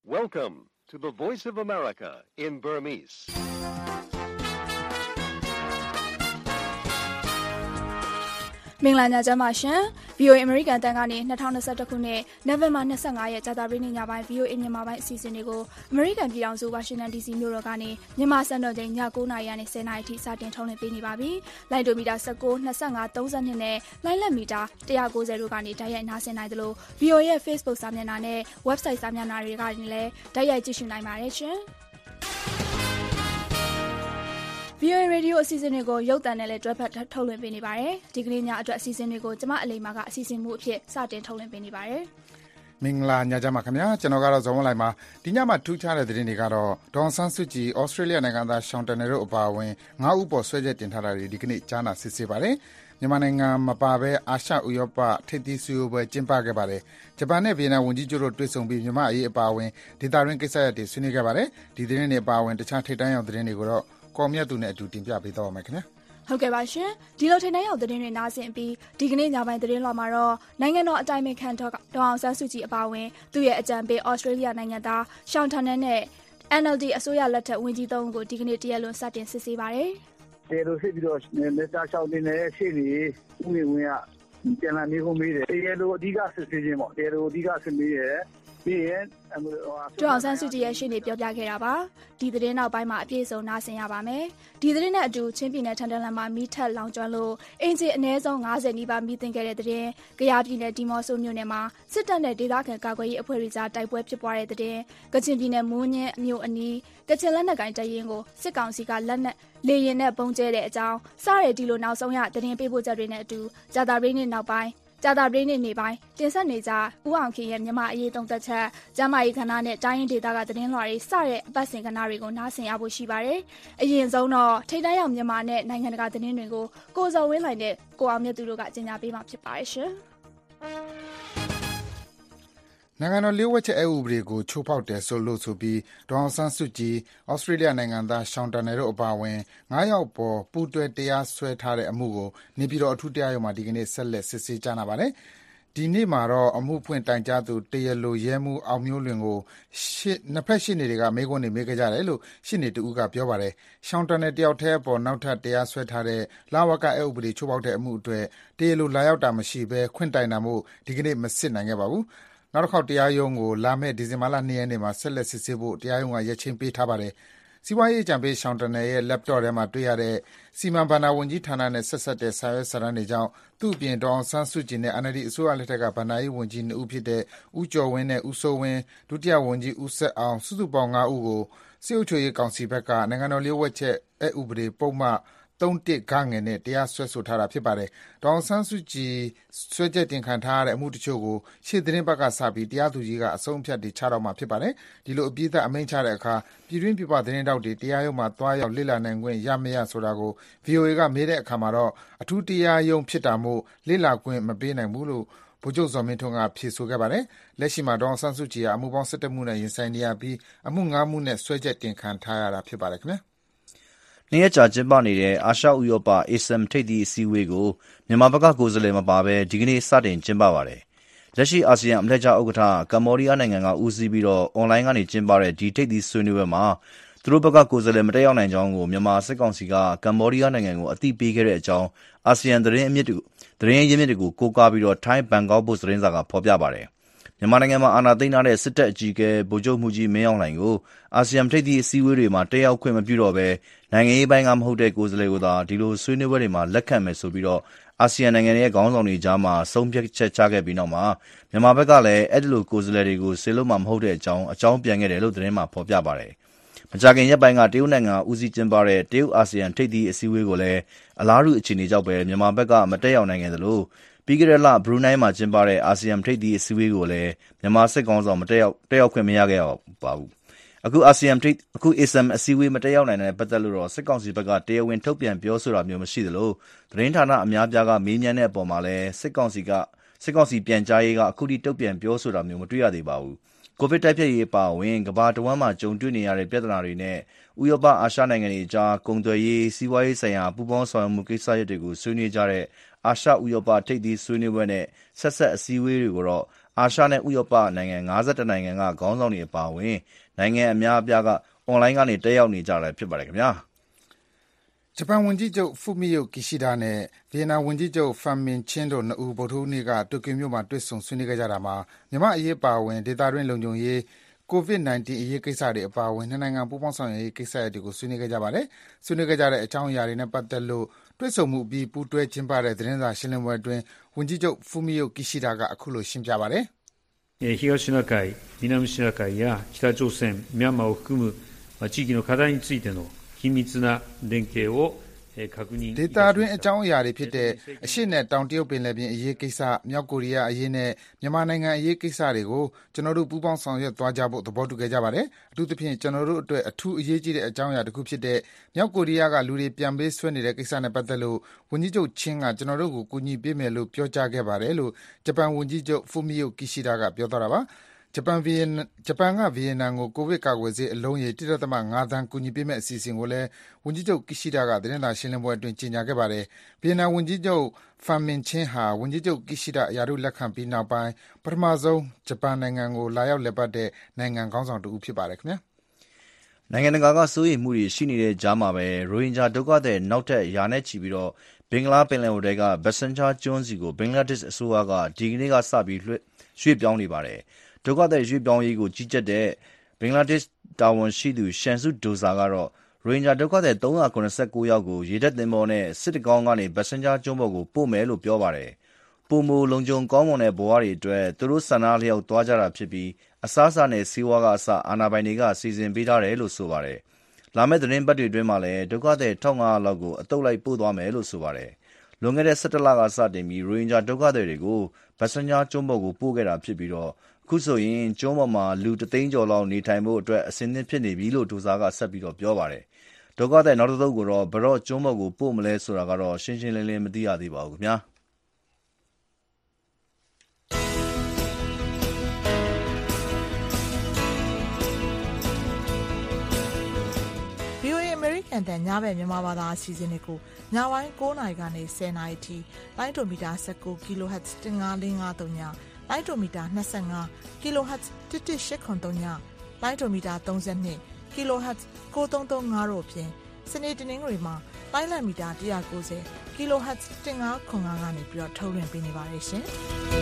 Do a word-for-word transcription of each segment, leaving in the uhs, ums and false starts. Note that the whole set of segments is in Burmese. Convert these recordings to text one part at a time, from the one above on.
Welcome to the Voice of America in Burmese. ။မင်္ဂလာညချမ်းပါရှင် V O A အမေရိကန်တန်ကနေ၂၀၂၁ခုနှစ်နိုဝင်ဘာ၂၅ရက်ကြာသပတေးနေ့ညပိုင်း V O A မြန်မာပိုင်းအစီအစဉ်တွေကိုအမေရိကန်ပြည်ထောင်စုဝါရှင်တန် D C မြို့တော်ကနေမြန်မာစံတော်ချိန်ည၉နာရီကနေ၁၀နာရီထိစတင်ထုတ်လွှင့်ပေးနေပါပြီ။လိုင်းဒိုမီတာ၁၉ ၂၅ ၃၂နဲ့လိုင်းလက်မီတာ၁၉၀တို့ကနေတိုက်ရိုက်နားဆင်နိုင်သလို V O A ရဲ့ Facebook စာမျက်နှာနဲ့ website စာမျက်နှာတွေကနေလည်းတိုက်ရိုက်ကြည့်ရှုနိုင်ပါတယ်ရှင်။ V O A Radio အစီအစဉ်တွေကိုရုပ်သံနဲ့လည်းတွဲဖက်ထုတ်လွှင့်ပေးနေပါတယ်။ဒီကနေ့ညအတွက်အစီအစဉ်တွေကိုကျမအလိမ္မာကအစီအစဉ်မှုအဖြစ်စတင်ထုတ်လွှင့်ပေးနေပါတယ်။မင်္ဂလာညချမ်းပါခင်ဗျာကျွန်တော်ကတော့ဇော်ဝင်းလိုက်ပါဒီညမှာထူးခြားတဲ့သတင်းတွေကတော့ဒေါန်ဆန်းစုကြည်ဩစတြေးလျနိုင်ငံသားရှောင်းတနယ်တို့အပါအဝင်၅ဦးပေါ်ဆွဲချက်တင်ထားတာတွေဒီကနေ့ကြားနာစစ်ဆေးပါတယ်။မြန်မာနိုင်ငံမပါဘဲအာရှဥရောပထိပ်သီးဆွေးနွေးပွဲကျင်းပခဲ့ပါတယ်။ဂျပန်နဲ့ဗီယက်နမ်ဝန်ကြီးချုပ်တို့တွေ့ဆုံပြီးမြန်မာအရေးအပါအဝင်ဒေသတွင်းကိစ္စရပ်တွေဆွေးနွေးခဲ့ပါတယ်။ဒီသတင်းတွေအပါအဝင်တခြားထိပ်တန်းရောက်သတင်းတွေကိုတော့ကော်မြတ်သူနဲ့အတူတင်ပြပေးတော့မယ်ခင်ဗျာဟုတ်ကဲ့ပါရှင်ဒီလိုထိနေရောက်သတင်းတွေနားဆင်ပြီးဒီကနေ့ညပိုင်းသတင်းလွှာမှာတော့နိုင်ငံတော်အတိုင်ပင်ခံဒေါအောင်ဆန်းစုကြည်အပါအဝင်သူ့ရဲ့အကြံပေးဩစတြေးလျနိုင်ငံသားရှောင်းတန်နဲ့ N L D အစိုးရလက်ထက်ဝန်ကြီးသုံးဦးကိုဒီကနေ့တရားလွန်စတင်စစ်ဆေးပါတယ်တယ်လို့ဖြစ်ပြီးတော့မစ္စတာရှောင်းတင်နဲ့ရှေ့နေဦးနေဝင်းကပြန်လာနေကုန်မေးတယ်တယ်လို့အဓိကစစ်ဆေးခြင်းပေါ့တယ်လို့အဓိကစစ်မေးတယ်ပြီးရင်ဒေါအောင်ဆန်းစုကြည်ရဲ့ရှေ့နေပြောပြခဲ့တာပါဒီသတင်းနောက်ပိုင်းမှာအပြည့်အစုံနားဆင်ရပါမယ်ဒီသတင်းနဲ့အတူချင်းပြည်နယ်ထန်တလန်မှာမီးထက်လောင်ကျွမ်းလို့အင်ဂျင်အနည်းဆုံး၅၀နီးပါးမီးတင်ခဲ့တဲ့သတင်း၊ကယားပြည်နယ်ဒီမော့ဆိုမြို့နယ်မှာစစ်တပ်နဲ့ဒေသခံကာကွယ်ရေးအဖွဲ့တွေကြားတိုက်ပွဲဖြစ်ပွားတဲ့သတင်း၊ကချင်ပြည်နယ်မိုးညင်းမြို့အနီးကချင်လက်နက်ကိုင်တပ်ရင်းကိုစစ်ကောင်စီကလက်နက်လေရင်နဲ့ပုံကျဲတဲ့အကြောင်းစတဲ့ဒီလိုနောက်ဆုံးရသတင်းပေးပို့ချက်တွေနဲ့အတူကြာသပတေးနေ့နောက်ပိုင်းကြာသပတေးနေ့နေ့ပိုင်းတင်ဆက်နေကြဦးအောင်ခင်ရဲ့မြန်မာအရေးသုံးသက်ချက်ကျမ်းမာရေးခန္ဓာနဲ့တိုင်းရင်းဒေသကသတင်းလွှာတွေစတဲ့အပတ်စဉ်ကဏ္ဍတွေကိုနားဆင်ရဖို့ရှိပါတယ်။အရင်ဆုံးတော့ထိပ်တန်းရောက်မြန်မာနဲ့နိုင်ငံတကာသတင်းတွေကိုကိုဇော်ဝင်းလှိုင်နဲ့ကိုအောင်မြတ်သူတို့ကကြေညာပေးမှာဖြစ်ပါတယ်ရှင်။နိုင်ငံတော်လျှို့ဝှက်ချက်အက်ဥပဒေကိုချိုးဖောက်တယ်ဆိုလို့ဆိုပြီးဒေါအောင်ဆန်းစုကြည်ဩစတြေးလျနိုင်ငံသားရှောင်းတနယ်တို့အပါအဝင်၅ယောက်ပေါ်ပူးတွဲတရားစွဲထားတဲ့အမှုကိုနေပြည်တော်အထူးတရားရုံးမှာဒီကနေ့ဆက်လက်စစ်ဆေးကြားနာပါတယ်။ဒီနေ့မှာတော့အမှုဖွင့်တိုင်ကြားသူတရားလိုရဲမှုအောင်မျိုးလွင်ကိုရှစ်နှစ်ဖက်ရှင်းတွေကမေးခွန်းတွေမေးခဲ့ကြတယ်လို့ရှင်းနေတူကပြောပါတယ်။ရှောင်းတနယ်တယောက်တည်းအပေါ်နောက်ထပ်တရားစွဲထားတဲ့လာဝကအက်ဥပဒေချိုးဖောက်တဲ့အမှုအတွက်တရားလိုလာရောက်တာမရှိဘဲခွင့်တိုင်တာမို့ဒီကနေ့မစစ်နိုင်ခဲ့ပါဘူး။နောက်တစ်ခေါက်တရားရုံးကိုလာမယ့်ဒီဇင်ဘာလ၂ရက်နေ့မှာဆက်လက်စစ်ဆေးဖို့တရားရုံးကရက်ချင်းပေးထားပါတယ်။စီးပွားရေးအကြံပေးရှောင်းတနယ်ရဲ့ laptop ထဲမှာတွေ့ရတဲ့စီမံဘဏ္ဍာဝန်ကြီးဌာနနဲ့ဆက်ဆက်တဲ့စာရွက်စာတမ်းတွေကြောင့်သူ့အပြင်ဒေါအောင်ဆန်းစုကြည်နဲ့ N L D အစိုးရလက်ထက်ကဘဏ္ဍာရေးဝန်ကြီးနှစ်ဦးဖြစ်တဲ့ဦးကျော်ဝင်းနဲ့ဦးစိုးဝင်းဒုတိယဝန်ကြီးဦးဆက်အောင်စုစုပေါင်း၅ဦးကိုစစ်အုပ်ချုပ်ရေးကောင်စီဘက်ကနိုင်ငံတော်လျှို့ဝှက်ချက်အက်ဥပဒေပုံမှန်သုံးတစ်ဂငယ်နဲ့တရားစွဲဆိုထားတာဖြစ်ပါတယ်။ဒေါအောင်ဆန်းစုကြည်စွဲချက်တင်ခံထားရတဲ့အမှုတချို့ကိုရှေ့သတင်းပတ်ကစပြီးတရားသူကြီးကအဆုံးအဖြတ်တွေချတော့မှာဖြစ်ပါတယ်။ဒီလိုအပြည့်အစုံအမိန့်ချတဲ့အခါပြည်တွင်းပြည်ပသတင်းတောက်တွေတရားရုံးမှာတွားရောက်လေ့လာနိုင်ခွင့်ရမရဆိုတာကို V O A ကမေးတဲ့အခါမှာတော့အထူးတရားရုံးဖြစ်တာမို့လေ့လာခွင့်မပေးနိုင်ဘူးလို့ဗိုလ်ချုပ်ဇော်မင်းထွန်းကဖြေဆိုခဲ့ပါတယ်။လက်ရှိမှာဒေါအောင်ဆန်းစုကြည်ဟာအမှုပေါင်း၁၁မှုနဲ့ရင်ဆိုင်နေရပြီးအမှု၅မှုနဲ့စွဲချက်တင်ခံထားရတာဖြစ်ပါတယ်ခင်ဗျာ။နှစ်ရက်ကြာကျင်းပနေတဲ့အာရှဥရောပ A S E M ထိပ်သီးအစည်းအဝေးကိုမြန်မာဘက်ကကိုယ်စားလှယ်မပါဘဲဒီကနေ့စတင်ကျင်းပပါတယ်။လက်ရှိအာဆီယံအလှည့်ကျဥက္ကဋ္ဌကမ္ဘောဒီးယားနိုင်ငံကဦးစီးပြီးတော့အွန်လိုင်းကနေကျင်းပတဲ့ဒီထိပ်သီးဆွေးနွေးပွဲမှာသူတို့ဘက်ကကိုယ်စားလှယ်မတက်ရောက်နိုင်ကြောင်းကိုမြန်မာစစ်ကောင်စီကကမ္ဘောဒီးယားနိုင်ငံကိုအသိပေးခဲ့တဲ့အကြောင်းအာဆီယံသတင်းအမြစ်တွေသတင်းရင်းမြစ်တွေကိုကိုးကားပြီးတော့ထိုင်းဘန်ကောက်ပို့စ်သတင်းစာကဖော်ပြပါတယ်။မြန်မာနိုင်ငံမှာအာဏာသိမ်းထားတဲ့စစ်တပ်အကြီးအကဲဗိုလ်ချုပ်မှုကြီးမင်းအောင်လှိုင်ကိုအာဆီယံထိပ်သီးအစည်းအဝေးတွေမှာတက်ရောက်ခွင့်မပြုတော့ဘဲနိုင်ငံရေးပိုင်းကမဟုတ်တဲ့ကိုယ်စားလှယ်ကိုသာဒီလိုဆွေးနွေးပွဲတွေမှာလက်ခံမယ်ဆိုပြီးတော့အာဆီယံနိုင်ငံရဲ့ခေါင်းဆောင်တွေကြားမှာဆုံးဖြတ်ချက်ချခဲ့ပြီးနောက်မှာမြန်မာဘက်ကလည်းအဲ့ဒီလိုကိုယ်စားလှယ်တွေကိုဆေးလို့မှမဟုတ်တဲ့အကြောင်းအကြောင်းပြန်ခဲ့တယ်လို့သတင်းမှာဖော်ပြပါတယ်။မကြာခင်ရက်ပိုင်းကတရုတ်နိုင်ငံဦးစီးကျင်းပတဲ့တရုတ်အာဆီယံထိပ်သီးအစည်းအဝေးကိုလည်းအလားတူအခြေအနေကြောင့်ပဲမြန်မာဘက်ကမတက်ရောက်နိုင်ခဲ့သလိုပြီးခဲ့တဲ့လဘရူနိုင်းမှာကျင်းပတဲ့အာဆီယံထိပ်သီးအစည်းအဝေးကိုလည်းမြန်မာစစ်ကောင်ဆောင်မတက်ရောက်တက်ရောက်ခွင့်မရခဲ့ပါဘူး။အခုအာဆီယံထိပ်အခု A S E M အစည်းအဝေးမတက်ရောက်နိုင်တဲ့ပတ်သက်လို့တော့စစ်ကောင်စီဘက်ကတရားဝင်ထုတ်ပြန်ပြောဆိုတာမျိုးမရှိသလိုသတင်းဌာနအများပြားကမေးမြန်းတဲ့အပေါ်မှာလည်းစစ်ကောင်စီကစစ်ကောင်စီပြန်ကြားရေးကအခုထိတုံ့ပြန်ပြောဆိုတာမျိုးမတွေ့ရသေးပါဘူး။ကိုဗစ်တိုက်ဖျက်ရေးအပါအဝင်ကမ္ဘာတဝန်းမှာကြုံတွေ့နေရတဲ့ပြဿနာတွေနဲ့ဥရောပအာရှနိုင်ငံတွေကြားကုန်သွယ်ရေးစီးပွားရေးဆိုင်ရာပူးပေါင်းဆောင်ရွက်မှုကိစ္စရပ်တွေကိုဆွေးနွေးကြတဲ့အာရှဥရောပထိပ်သီးဆွေးနွေးပွဲနဲ့ဆက်ဆက်အစည်းအဝေးတွေကိုတော့အာရှနဲ့ဥရောပနိုင်ငံ၅၁နိုင်ငံကခေါင်းဆောင်တွေအပါအဝင်နိုင်ငံအများအပြားကအွန်လိုင်းကနေတက်ရောက်နေကြတာဖြစ်ပါတယ်ခင်ဗျာဂျပန်ဝန်ကြီးချုပ်ဖူမီယိုကီရှိဒါနဲ့ဗီယက်နမ်ဝန်ကြီးချုပ်ဖန်မင်ချင်းတို့နှစ်ဦးဗုဒ္ဓဟူးနေ့ကတိုကျိုမြို့မှာတွေ့ဆုံဆွေးနွေးခဲ့ကြတာမှာမြန်မာအရေးပါဝင်ဒေသတွင်းလုံခြုံရေးကိုဗစ် ၁၉ အရေးကိစ္စတွေအပါအဝင်နှစ်နိုင်ငံပူးပေါင်းဆောင်ရွက်ရေးကိစ္စရပ်တွေကိုဆွေးနွေးခဲ့ကြပါတယ်။ဆွေးနွေးခဲ့ကြတဲ့အကြောင်းအရာတွေနဲ့ပတ်သက်လို့တွေ့ဆုံမှုပြီးပူးတွဲကျင်းပတဲ့သတင်းစာရှင်းလင်းပွဲအတွင်းဝန်ကြီးချုပ်ဖူမီယိုကီရှိဒါကအခုလိုရှင်းပြပါတယ် 「東シナ海、南シナ海や北朝鮮、ミャンマーを含む地域の課題についての緊密な連携をဒေတာတွင်အကြောင်းအရာတွေဖြစ်တဲ့အရှေ့နဲ့တောင်တရုတ်ပင်လယ်ပြင်အရေးကိစ္စမြောက်ကိုရီးယားအရေးနဲ့မြန်မာနိုင်ငံအရေးကိစ္စတွေကိုကျွန်တော်တို့ပူးပေါင်းဆောင်ရွက်သွားကြဖို့သဘောတူခဲ့ကြပါတယ်အထူးသဖြင့်ကျွန်တော်တို့အတွက်အထူးအရေးကြီးတဲ့အကြောင်းအရာတစ်ခုဖြစ်တဲ့မြောက်ကိုရီးယားကလူတွေပြန်ပေးဆွဲနေတဲ့ကိစ္စနဲ့ပတ်သက်လို့ဝန်ကြီးချုပ်ချင်းကကျွန်တော်တို့ကိုကူညီပေးမယ်လို့ပြောကြားခဲ့ပါတယ်လို့ဂျပန်ဝန်ကြီးချုပ်ဖူမီယိုကီရှိဒါကပြောသွားတာပါဂျပန်ဗီယက်ဂျပန်ကဗီယက်နမ်ကိုကိုဗစ်ကာကွယ်ဆေးအလုံးရေ ၁.၅ သန်းကူညီပေးမဲ့အစီအစဉ်ကိုလည်းဝန်ကြီးချုပ်ကီရှိဒါကသတင်းစာရှင်းလင်းပွဲအတွင်းကြေညာခဲ့ပါတယ်။ဗီယက်နမ်ဝန်ကြီးချုပ်ဖန်မင်ချင်းဟာဝန်ကြီးချုပ်ကီရှိဒါအရာထူးလက်ခံပြီးနောက်ပိုင်းပထမဆုံးဂျပန်နိုင်ငံကိုလာရောက်လည်ပတ်တဲ့နိုင်ငံခေါင်းဆောင်တစ်ဦးဖြစ်ပါတယ်ခင်ဗျာ။နိုင်ငံတကာကစိုးရိမ်မှုတွေရှိနေတဲ့ကြားမှာပဲရိုဟင်ဂျာဒုက္ခသည်နောက်ထပ်ရာနဲ့ချီပြီးတော့ဘင်္ဂလားပင်လယ်အော်တွေကဘက်ဆန်ချာကျွန်းစီကိုဘင်္ဂလားဒေ့ရှ်အစိုးရကဒီကနေ့ကစပြီးရွှေ့ပြောင်းနေပါတယ်။ဒုက္ခသည်ရွှေ့ပြောင်းရေးကိုကြီးကြပ်တဲ့ဘင်္ဂလားဒေ့ရှ်တာဝန်ရှိသူရှန်စုဒိုဇာကတော့ရိုဟင်ဂျာဒုက္ခသည်၃၇၉ယောက်ကိုရေတပ်သင်္ဘောနဲ့စစ်တကောင်းကနေဘက်ဆန်ချာကျွန်းပေါ်ကိုပို့မယ်လို့ပြောပါတယ်။ပိုမိုလုံခြုံကောင်းမွန်တဲ့ဘဝတွေအတွက်သူတို့ဆန္ဒလျောက်သွားကြတာဖြစ်ပြီးအစားအစာနဲ့ဆေးဝါးကအစအာဏာပိုင်တွေကစီစဉ်ပေးထားတယ်လို့ဆိုပါတယ်။လာမယ့်သတင်းပတ်တွေအတွင်းမှာလည်းဒုက္ခသည်၁၅၀၀လောက်ကိုအသုတ်လိုက်ပို့သွားမယ်လို့ဆိုပါတယ်။လွန်ခဲ့တဲ့၁၁လကစတင်ပြီးရိုဟင်ဂျာဒုက္ခသည်တွေကိုဘက်ဆန်ချာကျွန်းပေါ်ကိုပို့ခဲ့တာဖြစ်ပြီးတော့အခုဆိုရင်ကျွန်းပေါ်မှာလူတသိန်းကျော်လောက်နေထိုင်ဖို့အတွက်အဆင်သင့်ဖြစ်နေပြီလို့ဒိုဇာကဆက်ပြီးတော့ပြောပါတယ်။ဒုက္ခသည်နောက်တစ်သုတ်ကိုတော့ဘယ်တော့ကျွန်းပေါ်ကိုပို့မလဲဆိုတာကတော့ရှင်းရှင်းလင်းလင်းမသိရသေးပါဘူးခင်ဗျာ။ဗီအိုအေ American တန်ညဘက်မြန်မာဘာသာအစီအစဉ်တွေကိုညပိုင်း၉နာရီကနေ၁၀နာရီထိလိုင်းဒိုမီတာ၁၉ kHz ၁၅၄၅၃ညလိုင်းဒိုမီတာ၂၅ kHz ၁၁၈၇၃ညလိုင်းဒိုမီတာ၃၂ kHz ၉၃၃၅တို့အပြင်စနေတနင်္ဂနွေမှာလိုင်းလံမီတာ၁၉၀ kHz ၁၅၇၅ကနေပြီးတော့ထုတ်လွှင့်ပေးနေပါတယ်ရှင်။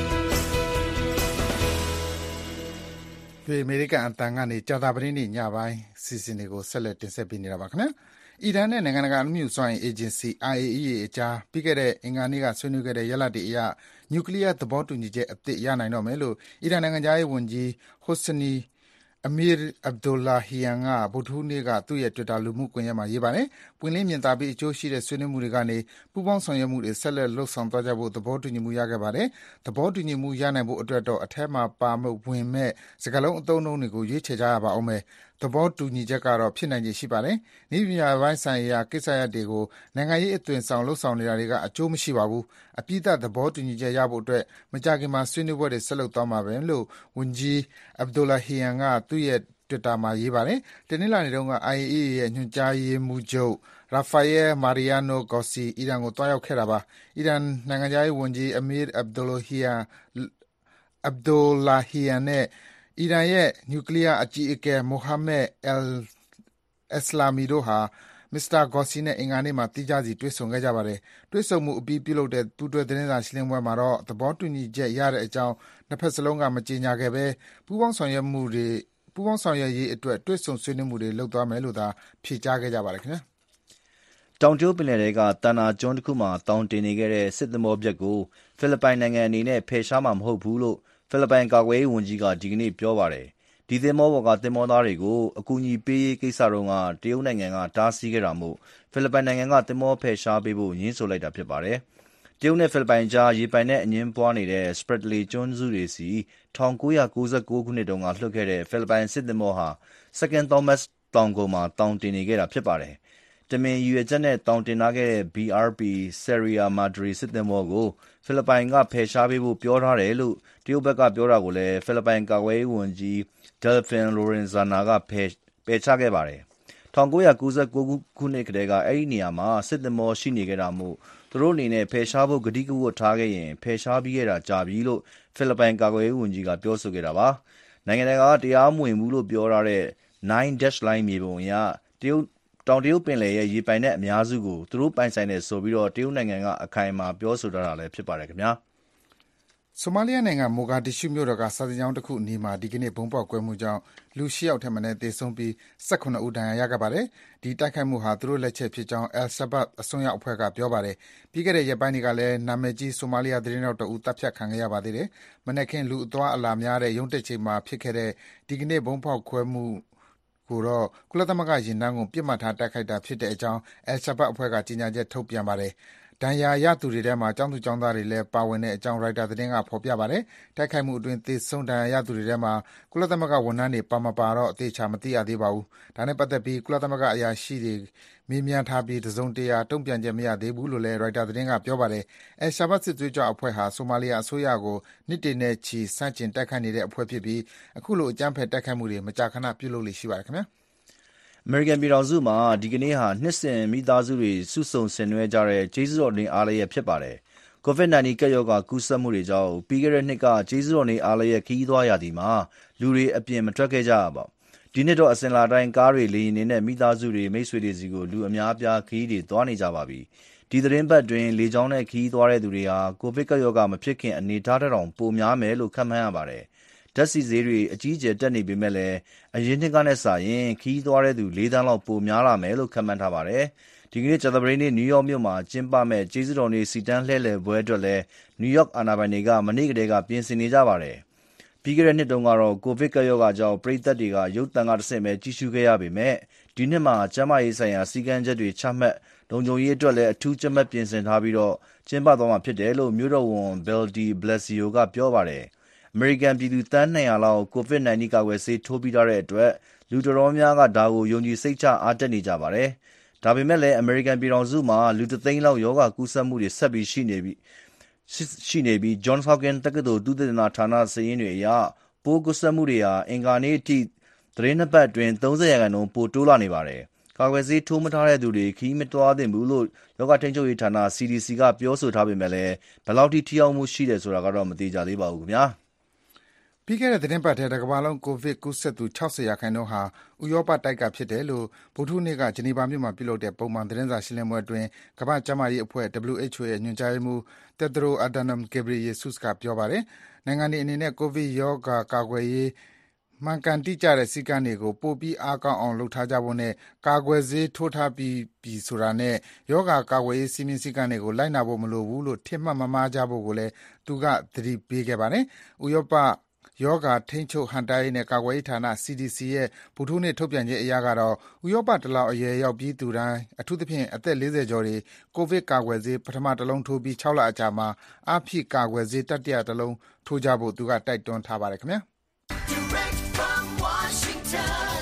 ဒီအမေရိကန်အတန်ကနေကြာသပတေးနေ့ညပိုင်းစီစဉ်တွေကိုဆက်လက်တင်ဆက်ပေးနေတာပါခင်ဗျာ။အီရန်နဲ့နိုင်ငံတကာအမှုစွမ်းအင်အေဂျင်စီ I A E A အကြားပြီးခဲ့တဲ့အင်္ဂါနေ့ကဆွေးနွေးခဲ့တဲ့ရလဒ်တွေအရနျူကလ িয়ার သဘောတူညီချက်အသစ်ရနိုင်တော့မယ်လို့အီရန်နိုင်ငံသားရေးဝန်ကြီး Hossein Amir Abdollahian ကဗုဒ္ဓဟူးနေ့ကသူ့ရဲ့ Twitter လူမှုကွန်ရက်မှာရေးပါတယ်။ပွင့်လင်းမြင်သာပြီးအကျိုးရှိတဲ့ဆွေးနွေးမှုတွေကနေပူးပေါင်းဆောင်ရွက်မှုတွေဆက်လက်လှုပ်ဆောင်သွားကြဖို့သဘောတူညီမှုရခဲ့ပါတယ်။သဘောတူညီမှုရနိုင်ဖို့အတွက်တော့အထက်မှာပါမဝင်မဲ့စကားလုံးအသုံးအနှုန်းတွေကိုရွေးချယ်ကြရပါအောင်မယ်။သဘောတူညီချက်ကတော့ဖြစ်နိုင်ခြေရှိပါတယ်။နည်းပညာပိုင်းဆိုင်ရာကိစ္စရပ်တွေကိုနိုင်ငံရေးအသွင်ဆောင်လှုပ်ဆောင်နေတာတွေကအကျိုးမရှိပါဘူး။အပြည့်အသဘောတူညီချက်ရဖို့အတွက်မကြာခင်မှာဆွေးနွေးပွဲတွေဆက်လုပ်သွားမှာပဲလို့ဝန်ကြီး Abdollahian ကသူ့ရဲ့Twitter မှာရေးပါတယ်။တနင်္လာနေ့တုန်းက I A E A ရဲ့ညွှန်ကြားရေးမှူးချုပ် Rafael Mariano Grossi အီရန်ကိုတွားရောက်ခဲ့တာပါ။အီရန်နိုင်ငံခြားရေးဝန်ကြီး Amir Abdollahian Abdollahian နဲ့အီရန်ရဲ့နျူကလ িয়ার အကြီးအကဲ Mohammad Eslami တို့ဟာမစ္စတာ Grossi နဲ့အင်္ဂါနေ့မှာသီးခြားစီတွေ့ဆုံခဲ့ကြပါတယ်။တွေ့ဆုံမှုအပြီးပြုလုပ်တဲ့ပူးတွဲသတင်းစာရှင်းလင်းပွဲမှာတော့သဘောတူညီချက်ရတဲ့အကြောင်းနှစ်ဖက်စလုံးကမကြေညာခဲ့ဘဲပူးပေါင်းဆောင်ရွက်မှုတွေပူးပေါင်းဆောင်ရွက်ရေးအတွက်တွေ့ဆုံဆွေးနွေးမှုတွေလုပ်သွားမယ်လို့သာဖြေကြားခဲ့ကြပါတယ်ခင်ဗျာ။တောင်တရုတ်ပင်လယ်ထဲကတန်နာကျွန်းတစ်ခုမှာတောင်တင်နေခဲ့တဲ့စစ်သင်္ဘောပျက်ကိုဖိလစ်ပိုင်နိုင်ငံအနေနဲ့ဖယ်ရှားမှာမဟုတ်ဘူးလို့ဖိလစ်ပိုင်ကာကွယ်ရေးဝန်ကြီးကဒီကနေ့ပြောပါတယ်။ဒီသင်္ဘောပေါ်ကသင်္ဘောသားတွေကိုအကူအညီပေးရေးကိစ္စတုန်းကတရုတ်နိုင်ငံကတားဆီးခဲ့တာမို့ဖိလစ်ပိုင်နိုင်ငံကသင်္ဘောဖယ်ရှားပေးဖို့ညှင်းဆိုလိုက်တာဖြစ်ပါတယ်။တရုတ်နဲ့ဖိလစ်ပိုင်ကြားရေပိုင်နဲ့အငင်းပွားနေတဲ့ Spratly ကျွန်းစုတွေစီ၁၉၉၉ခုနှစ်တုန်းကလွှတ်ခဲ့တဲ့ဖိလစ်ပိုင်စစ်သင်္ဘောဟာ Second Thomas တောင်ကုန်မှာတောင်တင်နေခဲ့တာဖြစ်ပါတယ်။တမင်ရည်ရွယ်ချက်နဲ့သောင်တင်ထားခဲ့တဲ့ ဘီ အာർ ပီ Sierra Madre စစ်သင်္ဘောကိုဖိလစ်ပိုင်ကဖယ်ရှားပေးဖို့ပြောထားတယ်လို့တရုတ်ဘက်ကပြောတာကိုလည်းဖိလစ်ပိုင်ကာကွယ်ရေးဝန်ကြီး Delfin Lorenzana ကပယ်ချခဲ့ပါတယ်။၁၉၉၉ ခုနှစ်ကတည်းကအဲဒီနေရာမှာစစ်သင်္ဘောရှိနေခဲ့တာမို့သူတို့အနေနဲ့ဖယ်ရှားဖို့ကတိကဝတ်ထားခဲ့ရင်ဖယ်ရှားပြီးခဲ့တာကြာပြီလို့ဖိလစ်ပိုင်ကာကွယ်ရေးဝန်ကြီးကပြောဆိုခဲ့တာပါ။နိုင်ငံတကာကတရားမဝင်ဘူးလို့ပြောထားတဲ့ Nine Dash Line မြေပုံအရတရုတ်တောင်တရုတ်ပင်လယ်ရဲ့ရေပိုင်နက်အများစုကိုသူတို့ပိုင်ဆိုင်တယ်ဆိုပြီးတော့တရုတ်နိုင်ငံကအခိုင်အမာပြောဆိုထားတာလည်းဖြစ်ပါတယ်ခင်ဗျာ။ဆိုမာလီယာနိုင်ငံမိုဂါဒစ်ရှူမြို့တော်ကစာသင်ကျောင်းတစ်ခုအနီးမှာဒီကနေ့ဗုံးပေါက်ကွဲမှုကြောင့်လူ၈ယောက်ထက်မနည်းသေဆုံးပြီး၁၇ဦးဒဏ်ရာရခဲ့ပါတယ်။ဒီတိုက်ခိုက်မှုဟာသူတို့လက်ချက်ဖြစ်ကြောင်း Al-Shabaab အစွန်းရောက်အဖွဲ့ကပြောပါတယ်။ပြီးခဲ့တဲ့ရက်ပိုင်းတွေကလည်းနာမည်ကြီးဆိုမာလီယာသတင်းထောက်တဦးတပ်ဖြတ်ခံခဲ့ရပါသေးတယ်။မနက်ခင်းလူအသွားအလာများတဲ့ရုံးတက်ချိန်မှာဖြစ်ခဲ့တဲ့ဒီကနေ့ဗုံးပေါက်ကွဲမှုကိုတော့ကုလသမဂ္ဂရင်တန်းကိုပြစ်မှတ်ထားတိုက်ခိုက်တာဖြစ်တဲ့အကြောင်း Al-Shabaab အဖွဲ့ကကြေညာချက်ထုတ်ပြန်ပါတယ်။ဒဏ်ရာရသူတွေထဲမှာကျောင်းသူကျောင်းသားတွေလည်းပါဝင်တဲ့အကြောင်းရိုက်တာသတင်းကဖော်ပြပါတယ်။တိုက်ခိုက်မှုအတွင်းသေဆုံးဒဏ်ရာရသူတွေထဲမှာကုလသမဂ္ဂဝန်ထမ်းတွေပါမပါတော့အသေးချာမသိရသေးပါဘူး။ဒါနဲ့ပတ်သက်ပြီးကုလသမဂ္ဂအရာရှိတွေမေးမြန်းထားပြီးတစုံတရာတုံ့ပြန်ချက်မရသေးဘူးလို့လည်းရိုက်တာသတင်းကပြောပါတယ်။ Al-Shabaab စစ်သွေးကြွအဖွဲ့ဟာဆိုမာလီယာအစိုးရကိုနှစ်တွေနဲ့ချီဆန့်ကျင်တိုက်ခိုက်နေတဲ့အဖွဲ့ဖြစ်ပြီးအခုလိုအကြမ်းဖက်တိုက်ခိုက်မှုတွေမကြာခဏပြုလုပ်လေ့ရှိပါတယ်ခင်ဗျာ။အမေရိကန်ပြည်ထောင်စုမှာဒီကနေ့ဟာနှစ်စဉ်မိသားစုတွေစုဆုံဆင်နွှဲကြတဲ့ကျေးဇူးတော်နေ့အားလျက်ဖြစ်ပါတယ်။ ကိုဗစ်၁၉ ကပ်ရောဂါကူးစက်မှုတွေကြောင့်ပြီးခဲ့တဲ့နှစ်ကကျေးဇူးတော်နေ့အားလျက်ခရီးသွားရာသီမှာလူတွေအပြင်မထွက်ခဲ့ကြရပါဘူး။ဒီနှစ်တော့အစဉ်လာတိုင်းကားတွေလေယာဉ်တွေနဲ့မိသားစုတွေမိတ်ဆွေတွေစီကိုလူအများအပြားခရီးတွေသွားနေကြပါပြီ။ဒီသတင်းပတ်တွင်လေကြောင်းနဲ့ခရီးသွားတဲ့သူတွေဟာကိုဗစ်ကပ်ရောဂါမဖြစ်ခင်အနေထားတောင်ပိုများမယ်လို့ခန့်မှန်းရပါတယ်။ဓာတ်ဆီဈေးတွေအကြီးအကျယ်တက်နေပေမဲ့လည်းအရင်နှစ်ကနဲ့စာရင်ခရီးသွားတဲ့သူလေးသန်းလောက်ပိုများလာမယ်လို့ခန့်မှန်းထားပါတယ်။ဒီကနေ့ကြာသပတေးနေ့နယူးယောက်မြို့မှာကျင်းပမဲ့ကျေးဇူးတော်နေ့စီတန်းလှည့်လည်ပွဲအတွက်လည်းနယူးယောက်အာဏာပိုင်တွေကမနေ့ကတည်းကပြင်ဆင်နေကြပါတယ်။ပြီးခဲ့တဲ့နှစ်တုန်းကတော့ကိုဗစ်ကပ်ရောဂါကြောင့်ပရိသတ်တွေကရုပ်သံကတဆင့်ပဲကြည့်ရှုခဲ့ရပေမဲ့ဒီနှစ်မှာကျန်းမာရေးဆိုင်ရာစည်းကမ်းချက်တွေချမှတ်လုံခြုံရေးအတွက်လည်းအထူးကြပ်မတ်ပြင်ဆင်ထားပြီးတော့ကျင်းပသွားမှာဖြစ်တယ်လို့မြို့တော်ဝန် Bill de Blasio ကပြောပါတယ်။အမေရိကန်ပြည်သူသန်း၂၀၀လောက်ကိုဗစ်၁၉ကာကွယ်ဆေးထိုးပြီးထားတဲ့အတွက်လူတော်တော်များကဒါကိုယုံကြည်စိတ်ချအားတက်နေကြပါတယ်။ဒါပေမဲ့လည်းအမေရိကန်ပြည်ထောင်စုမှာလူတစ်သိန်းလောက်ရောဂါကူးစက်မှုတွေဆက်ပြီးရှိနေပြီးရှိနေပြီး Johns Hopkins တက္ကသိုလ်သုတေသနဌာနစာရင်းတွေအရပိုးကူးစက်မှုတွေဟာအင်္ဂါနေ့အထိသတင်းနှစ်ပတ်အတွင်း၃၀ရာခိုင်နှုန်းပိုတိုးလာနေပါတယ်။ကာကွယ်ဆေးထိုးမထားတဲ့သူတွေခရီးမသွားသင့်ဘူးလို့ရောဂါထိန်းချုပ်ရေးဌာန စီ ဒီ စီ ကပြောဆိုထားပေမဲ့လည်းဘယ်လောက်ထိထိရောက်မှုရှိတယ်ဆိုတာကတော့မသိကြသေးပါဘူးခင်ဗျာ။ပြီးခဲ့တဲ့သီတင်းပတ်ထဲတကမ္ဘာလုံးကိုဗစ်ကူးစက်သူ၆၀ရာခိုင်နှုန်းဟာဥရောပတိုက်ကဖြစ်တယ်လို့ဗုဒ္ဓဟူးနေ့ကဂျနီဗာမြို့မှာပြုလုပ်တဲ့ပုံမှန်သတင်းစာရှင်းလင်းပွဲအတွင်းကမ္ဘာ့ကျန်းမာရေးအဖွဲ့ ဒဘလျူ အိတ်ချ်အို ရဲ့ညွှန်ကြားရေးမှူး Tedros Adhanom Ghebreyesus ကပြောပါတယ်။နိုင်ငံတွေအနေနဲ့ကိုဗစ်ရောဂါကာကွယ်ရေးမှန်ကန်တိကျတဲ့စည်းကမ်းတွေကိုပိုပြီးအားကောင်းအောင်လုပ်ထားကြဖို့နဲ့ကာကွယ်ဆေးထိုးထားပြီးပြီဆိုတာနဲ့ရောဂါကာကွယ်ရေးစည်းမျဉ်းစည်းကမ်းတွေကိုလိုက်နာဖို့မလိုဘူးလို့ထင်မှတ်မမှားကြဖို့ကိုလည်းသူကသတိပေးခဲ့ပါတယ်။ဥရောပရောဂါထိန်းချုပ်ဟန့်တားရေးနဲ့ကာကွယ်ရေးဌာန စီ ဒီ စီ ရဲ့ဗုဒ္ဓဟူးနေ့ထုတ်ပြန်ချက်အရကတော့ဥရောပတလောက်အရွယ်ရောက်ပြီးသူတိုင်းအထူးသဖြင့်အသက်၄၀ကျော်တွေကိုဗစ်ကာကွယ်ဆေးပထမတစ်လုံးထိုးပြီး၆လအကြာမှာအားဖြည့်ကာကွယ်ဆေးတတိယတစ်လုံးထိုးကြဖို့သူကတိုက်တွန်းထားပါတယ်ခင်ဗျာ။ Direct from Washington,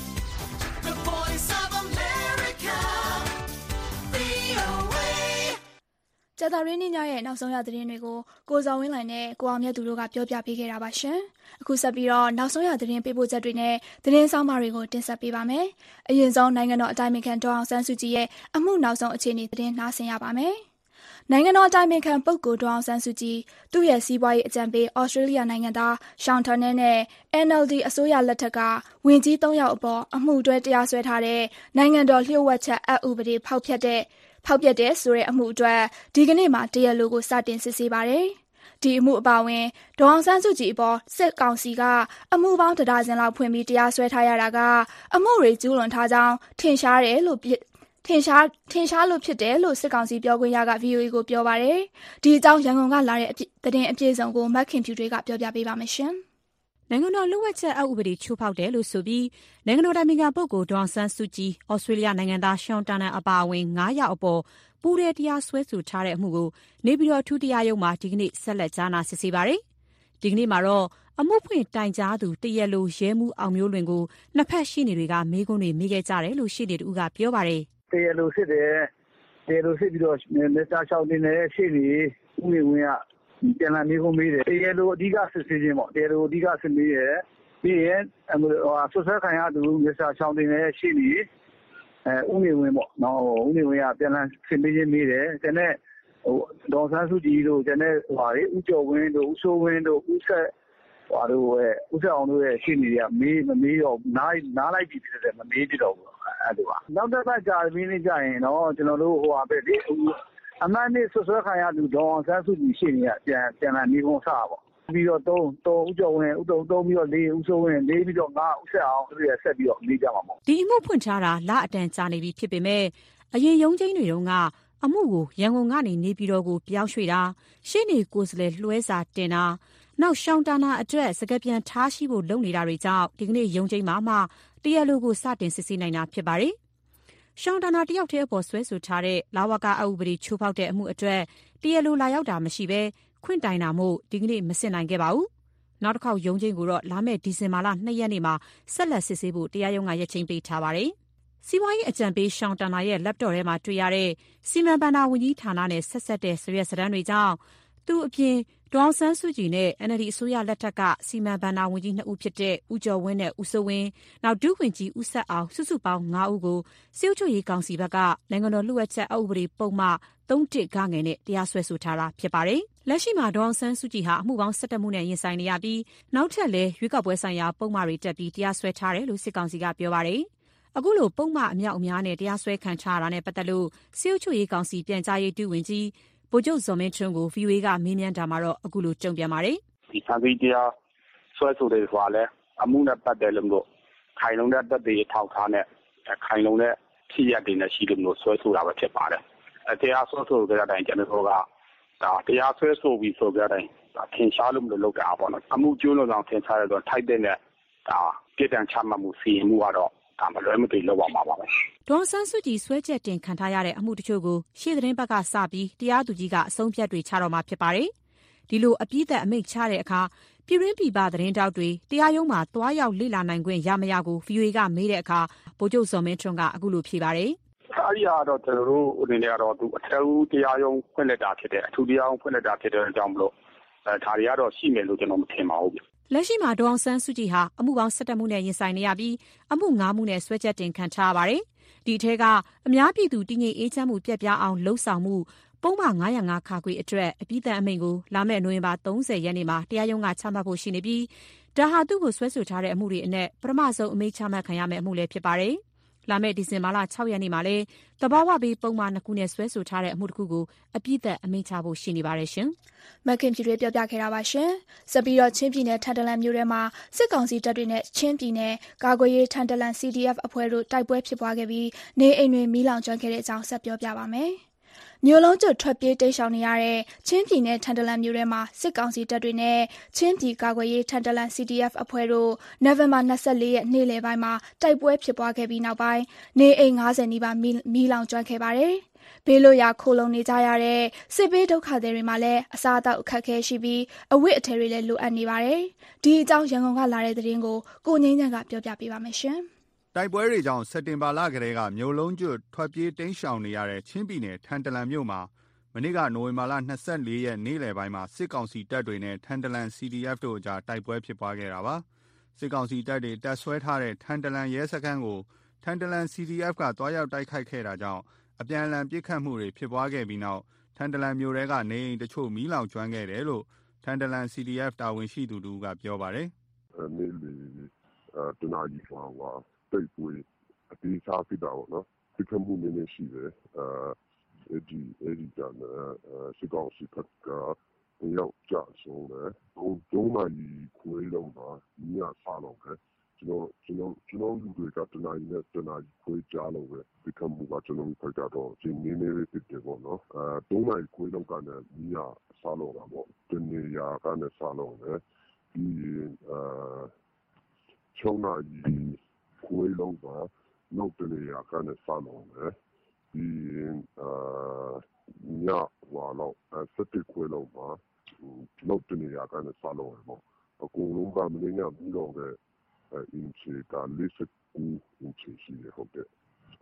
the voice of America, ဗွီအိုအေ ကြာသပတေးနေ့ညရဲ့နောက်ဆုံးရသတင်းတွေကိုကိုဇော်ဝင်းလှိုင်နဲ့ကိုအောင်မြတ်သူတို့ကပြောပြပေးခဲ့တာပါရှင်။အခုဆက်ပြီးတော့နောက်ဆုံးရသတင်းပေးပို့ချက်တွေနဲ့သတင်းဆောင်မတွေကိုတင်ဆက်ပေးပါမယ်။အရင်ဆုံးနိုင်ငံတော်အတိုင်ပင်ခံဒေါ်အောင်ဆန်းစုကြည်ရဲ့အမှုနောက်ဆုံးအခြေအနေသတင်းနှားဆင်ရပါမယ်။နိုင်ငံတော်အတိုင်ပင်ခံပုဂ္ဂိုလ်ဒေါ်အောင်ဆန်းစုကြည်သူ့ရဲ့စီးပွားရေးအကြံပေးဩစတြေးလျနိုင်ငံသားရှောင်းတန်နဲ့ အန် အယ်လ် ဒီ အစိုးရလက်ထက်ကဝန်ကြီး၃ယောက်အပေါ်အမှုတွဲတရားစွဲထားတဲ့နိုင်ငံတော်လျှို့ဝှက်ချက်အက်ဥပဒေဖောက်ဖျက်တဲ့ဖောက်ပြက်တဲ့ဆိုတဲ့အမှုအတွက်ဒီကနေ့မှတရားလိုကိုစတင်စစ်ဆေးပါတယ်။ဒီအမှုအပါအဝင်ဒေါ်အောင်ဆန်းစုကြည်အပေါ်စစ်ကောင်စီကအမှုပေါင်းတစ်ဒါဇင်လောက်ဖွင့်ပြီးတရားစွဲထားရတာကအမှုတွေကျူးလွန်ထားကြောင်းထင်ရှားတယ်လို့ထင်ရှားထင်ရှားလို့ဖြစ်တယ်လို့စစ်ကောင်စီပြောခွင့်ရက ဗွီအိုအေကိုပြောပါတယ်။ဒီအကြောင်းရန်ကုန်ကလာတဲ့သတင်းအပြည့်အစုံကိုမက်ခင်ဖြူတွေကပြောပြပေးပါမယ်ရှင်။နိုင်ငံတော်လျှို့ဝှက်ချက်အက်ဥပဒေချိုးဖောက်တယ်လို့ဆိုပြီးနိုင်ငံတော်တိုင်ပင်ခံပုဂ္ဂိုလ်ဒေါ်အောင်ဆန်းစုကြည်ဩစတြေးလျနိုင်ငံသားရှောင်းတန်အပါအဝင်၅ယောက်အပေါ်ပူးရဲတရားစွဲဆိုထားတဲ့အမှုကိုနေပြည်တော်အထူးတရားရုံးမှာဒီကနေ့ဆက်လက်ကြားနာစစ်ဆေးပါတယ်။ဒီကနေ့မှာတော့အမှုဖွင့်တိုင်ကြားသူတရားလိုရဲမှုအောင်မျိုးလွင်ကိုနှစ်ဖက်ရှေ့နေတွေကမေးခွန်းတွေမေးခဲ့ကြတယ်လို့ရှေ့နေတူကပြောပါတယ်တရားလိုစစ်တယ်တရားလိုစစ်ပြီးတော့မစ္စတာရှောင်းတင်တဲ့ရှေ့နေဦးနေဝင်းကပြန်လာနေကုန်မေးတယ်တရားလိုအဓိကစစ်ဆေးခြင်းပေါ့တရားလိုအဓိကစစ်မေးတယ်ပြီးရင်ဆွဆွဲခံရသူမစ္စတာရှောင်းတင်တဲ့ရှေ့နေအဲဦးနေဝင်းပေါ့နော်ဦးနေဝင်းကပြန်လာစစ်မေးခြင်းမေးတယ်ကျန်တဲ့ဟိုဒေါ်ဆန်းစုကြည်တို့ကျန်တဲ့ဟိုဟာဦးကျော်ဝင်းတို့ဦးစိုးဝင်းတို့ဦးဆက်ဟိုတို့ရဲ့ဦးဆက်အောင်တို့ရဲ့ရှေ့နေတွေကမေးမမေးတော့နားနားလိုက်ပြီဖြစ်တယ်မမေးပြတော့ဘူးအဲ့လိုပါနောက်တစ်ပတ်ကြာပြီးနေကြရင်တော့ကျွန်တော်တို့ဟိုဟာပဲလေအမှန်နဲ့ဆွဆွဲခံရသူဒေါ်ဆန်းစုကြည်ရှေ့နေကပြန်ပြန်လာနေကုန်စားပေါ့ပြီးတော့သုံးသုံးဦးကျော်ဝင်းဦးသုံးသုံးပြီးတော့လေးဦးစိုးဝင်းလေးပြီးတော့ငါဦးဆက်အောင်သူရဆက်ပြီးတော့နေကြမှာပေါ့ဒီအမှုဖွင့်ထားတာလအတန်ကြာနေပြီဖြစ်ပေမဲ့အရင်ရုံးချင်းတွေတုန်းကအမှုကိုရန်ကုန်ကနေနေပြည်တော်ကိုပြောင်းရွှေ့တာရှေ့နေကိုယ်စားလှယ်လွှဲစာတင်တာနောက်ရှောင်းတာနာအတွက်စကားပြန်ထားရှိဖို့လုပ်နေတာတွေကြောင့်ဒီကနေ့ရုံးချင်းမှာမှတရားလိုကိုစတင်စစ်ဆေးနိုင်တာဖြစ်ပါတယ်။ရှောင်းတာနာတယောက်တည်းအပေါ်ဆွဲဆိုထားတဲ့လာဝကအဥပဒေချိုးဖောက်တဲ့အမှုအတွက်တရားလိုလာရောက်တာမရှိဘဲခွင့်တိုင်တာမို့ဒီကနေ့မစစ်နိုင်ခဲ့ပါဘူး။နောက်တစ်ခေါက်ရုံးချင်းကိုတော့လာမယ့်ဒီဇင်ဘာလနှစ်ရက်နေ့မှာဆက်လက်စစ်ဆေးဖို့တရားရုံးကရက်ချင်းပေးထားပါတယ်။စီးပွားရေးအကြံပေးရှောင်းတာနာရဲ့ laptop ထဲမှာတွေ့ရတဲ့စီမံဘဏ္ဍာဝန်ကြီးဌာနနဲ့ဆက်ဆက်တဲ့စာရွက်စာတမ်းတွေကြောင့်သူအပြင်ဒေါ်အောင်ဆန်းစုကြည်နဲ့ အန်အယ်လ်ဒီ အစိုးရလက်ထက်ကစီမံဘဏ္ဍာဝန်ကြီးနှစ်ဦးဖြစ်တဲ့ဦးကျော်ဝင်းနဲ့ဦးစိုးဝင်းနောက်ဒုဝန်ကြီးဦးဆက်အောင်စုစုပေါင်း၅ဦးကိုစစ်အုပ်ချုပ်ရေးကောင်စီဘက်ကနိုင်ငံတော်လျှို့ဝှက်ချက်အက်ဥပဒေပုံမှန်သုံး ဂငယ်နဲ့တရားစွဲဆိုထားတာဖြစ်ပါတယ်။လက်ရှိမှာဒေါ်အောင်ဆန်းစုကြည်ဟာအမှုပေါင်း၁၁မှုနဲ့ရင်ဆိုင်နေရပြီးနောက်ထပ်လည်းရွေးကောက်ပွဲဆိုင်ရာပုံမှန်တွေတက်ပြီးတရားစွဲထားတယ်လို့စစ်ကောင်စီကပြောပါတယ်။အခုလိုပုံမှန်အမြောက်အများနဲ့တရားစွဲခံထားရတာနဲ့ပတ်သက်လို့စစ်အုပ်ချုပ်ရေးကောင်စီပြန်ကြားရေးဒုဝန်ကြီးဗိုလ်ချုပ်ဇော်မင်းထွန်းကို ဗွီအိုအေကမေးမြန်းတာမှာတော့အခုလိုတုံ့ပြန်ပါတယ်။ဒီဖန်စီတရားဆွဲဆိုတယ်ဆိုတာလဲအမှုနဲ့ပတ်သက်လို့မို့ခိုင်လုံတဲ့တပ်တွေထောက်ထားနဲ့ခိုင်လုံတဲ့ဖြစ်ရပ်တွေနဲ့ရှိလို့မျိုးဆွဲဆိုတာပဲဖြစ်ပါတယ်။အဲတရားဆွဲဆိုကြတဲ့အတိုင်းကျွန်တော်တို့ကဒါတရားဆွဲဆိုပြီးဆိုကြတဲ့အတိုင်းထင်ရှားလို့မလို့လုပ်တာပေါ့နော်။အမှုကျိုးလွန်ဆောင်ထင်ရှားတဲ့ဆိုထိုက်တဲ့နဲ့ဒါပြည်တံချမှတ်မှုစီရင်မှုကတော့ဒါမလွဲမသွေလောက်ပါမှာပါပဲ။ဒေါ်ဆန်းစုကြည်ဆွဲချက်တင်ခံထားရတဲ့အမှုတချို့ကိုရှေ့သတင်းဘက်ကစပြီးတရားသူကြီးကအဆုံးဖြတ်တွေချတော့မှာဖြစ်ပါတယ်။ဒီလိုအပြည့်သက်အမိန့်ချတဲ့အခါပြည်တွင်းပြည်ပသတင်းတောက်တွေတရားရုံးမှာတွားရောက်လေ့လာနိုင်ခွင့်ရမရကို ဗွီအိုအေကမေးတဲ့အခါဗိုလ်ချုပ်ဇော်မင်းထွန်းကအခုလိုဖြေပါတယ်။အဲဒီကတော့ကျွန်တော်တို့အနေနဲ့ကတော့သူအထက်ဦးတရားရုံးဖွင့်လက်တာဖြစ်တဲ့အထူးတရားရုံးဖွင့်လက်တာဖြစ်တဲ့အကြောင်းမလို့အဲဒါတွေကတော့ရှိမယ်လို့ကျွန်တော်မထင်ပါဘူးဗျ။လက်ရှိမှာဒေါ်အောင်ဆန်းစုကြည်ဟာအမှုပေါင်း၁၁မှုနဲ့ရင်ဆိုင်နေရပြီးအမှု၅မှုနဲ့ဆွဲချက်တင်ခံထားရပါတယ်။ဒီထဲကအများပြည်သူတည်ငြိမ်အေးချမ်းမှုပြတ်ပြားအောင်လှုံ့ဆော်မှုပုံမှန်၅၀၅ခါခွေအတွက်အပြည့်အမိန့်ကိုလာမယ့်နိုဝင်ဘာ၃၀ရက်နေ့မှာတရားရုံးကချမှတ်ဖို့ရှိနေပြီးဒါဟာသူ့ကိုဆွဲဆိုထားတဲ့အမှုတွေအနက်ပထမဆုံးအမိန့်ချမှတ်ခံရမယ့်အမှုလည်းဖြစ်ပါတယ်။လာမယ့်ဒီဇင်ဘာလ၆ရက်နေ့မှာလည်းသဘာဝဘေးပုံမှန်နှစ်ခုနဲ့ဆွဲဆိုထားတဲ့အမှုတစ်ခုကိုအပြည့်အမိန့်ချဖို့ရှိနေပါတယ်ရှင်။မခင်ဖြူတွေပြောပြခဲ့တာပါရှင်။စပီတော့ချင်းပြည်နယ်ထန်တလန်မြို့ထဲမှာစစ်ကောင်စီတပ်တွေနဲ့ချင်းပြည်နယ်ကာကွယ်ရေးထန်တလန် စီ ဒီ အက်ဖ် အဖွဲ့တို့တိုက်ပွဲဖြစ်ပွားခဲ့ပြီးနေအိမ်တွေမီးလောင်ကျွမ်းခဲ့တဲ့အကြောင်းဆက်ပြောပြပါမယ်။မြို့လုံးကျွတ်ထွက်ပြေးတိမ်းရှောင်နေရတဲ့ချင်းပြည်နယ်ထန်တလန်မြို့ထဲမှာစစ်ကောင်စီတပ်တွေနဲ့ချင်းပြည်ကာကွယ်ရေးထန်တလန် စီ ဒီ အက်ဖ် အဖွဲ့တို့နိုဝင်ဘာ၂၄ရက်နေ့လယ်ပိုင်းမှာတိုက်ပွဲဖြစ်ပွားခဲ့ပြီးနောက်ပိုင်းနေအိမ်၅၀နီးပါးမီးလောင်ကျွမ်းခဲ့ပါတယ်။ဘေးလွတ်ရာခိုလုံနေကြရတဲ့စစ်ဘေးဒုက္ခသည်တွေမှာလည်းအစားအသောက်အခက်အခဲရှိပြီးအဝတ်အထည်တွေလည်းလိုအပ်နေပါတယ်။ဒီအကြောင်းရန်ကုန်ကလာတဲ့သတင်းကိုကိုငိမ့်ချမ်းကပြောပြပေးပါမယ်ရှင်။တိုက်ပွဲတွေကြောင့်စက်တင်ဘာလကတည်းကမြို့လုံးကျွတ်ထွက်ပြေးတိမ်းရှောင်နေရတဲ့ချင်းပြည်နယ်ထန်တလန်မြို့မှာမနေ့ကနိုဝင်ဘာလ၂၄ရက်နေ့လယ်ပိုင်းမှာစစ်ကောင်စီတပ်တွေနဲ့ထန်တလန် စီ ဒီ အက်ဖ် တို့အကြားတိုက်ပွဲဖြစ်ပွားခဲ့တာပါ။စစ်ကောင်စီတပ်တွေတပ်ဆွဲထားတဲ့ထန်တလန်ရဲစခန်းကိုထန်တလန် စီ ဒီ အက်ဖ် ကတွားရောက်တိုက်ခိုက်ခဲ့တာကြောင့်အပြန်အလှန်ပစ်ခတ်မှုတွေဖြစ်ပွားခဲ့ပြီးနောက်ထန်တလန်မြို့ထဲကနေအိမ်တချို့မီးလောင်ကျွမ်းခဲ့တယ်လို့ထန်တလန် စီ ဒီ အက်ဖ် တာဝန်ရှိသူတို့ကပြောပါတယ်။နေ့လယ်တနာရီကျော်ကတိုက်ပွဲအသေးစားဖြစ်တာပေါ့နော်။ပစ်ခတ်မှုနည်းနည်းရှိတယ်။အဲဒီအဲဒီကစစ်ကောင်စီဘက်ကတယောက်ကျဆုံးတယ်။သုံးနာရီခွဲလောက်မှာမီးစလောင်တယ်။ကျွန်တော်ကျွန်တော်ကျွန်တော်လူတွေကတနာရီနဲ့တနာရီခွဲကြားလောက်ပဲပစ်ခတ်မှုကကျွန်တော်ဘက်ကတော့ဒီနည်းနည်းလေးဖြစ်တယ်ပေါ့နော်။အဲသုံးနာရီခွဲလောက်ကလည်းမီးစလောင်တာပေါ့။တနေရာကလည်းစလောင်တယ်။ဒီအဲ၆နာရီခွဲလောက်မှာနောက်တနေရာကလည်းစလောင်တယ်။ဒီအဲညဟွာလောက်စက်တစ်ခွဲလောက်မှာနောက်တနေရာကလည်းစလောင်တယ်ပေါ့။အကုန်လုံးကမင်းညမီးလောင်တဲ့အင်ချီကလေးစကူအင်ချီရှိတယ်ဟုတ်တယ်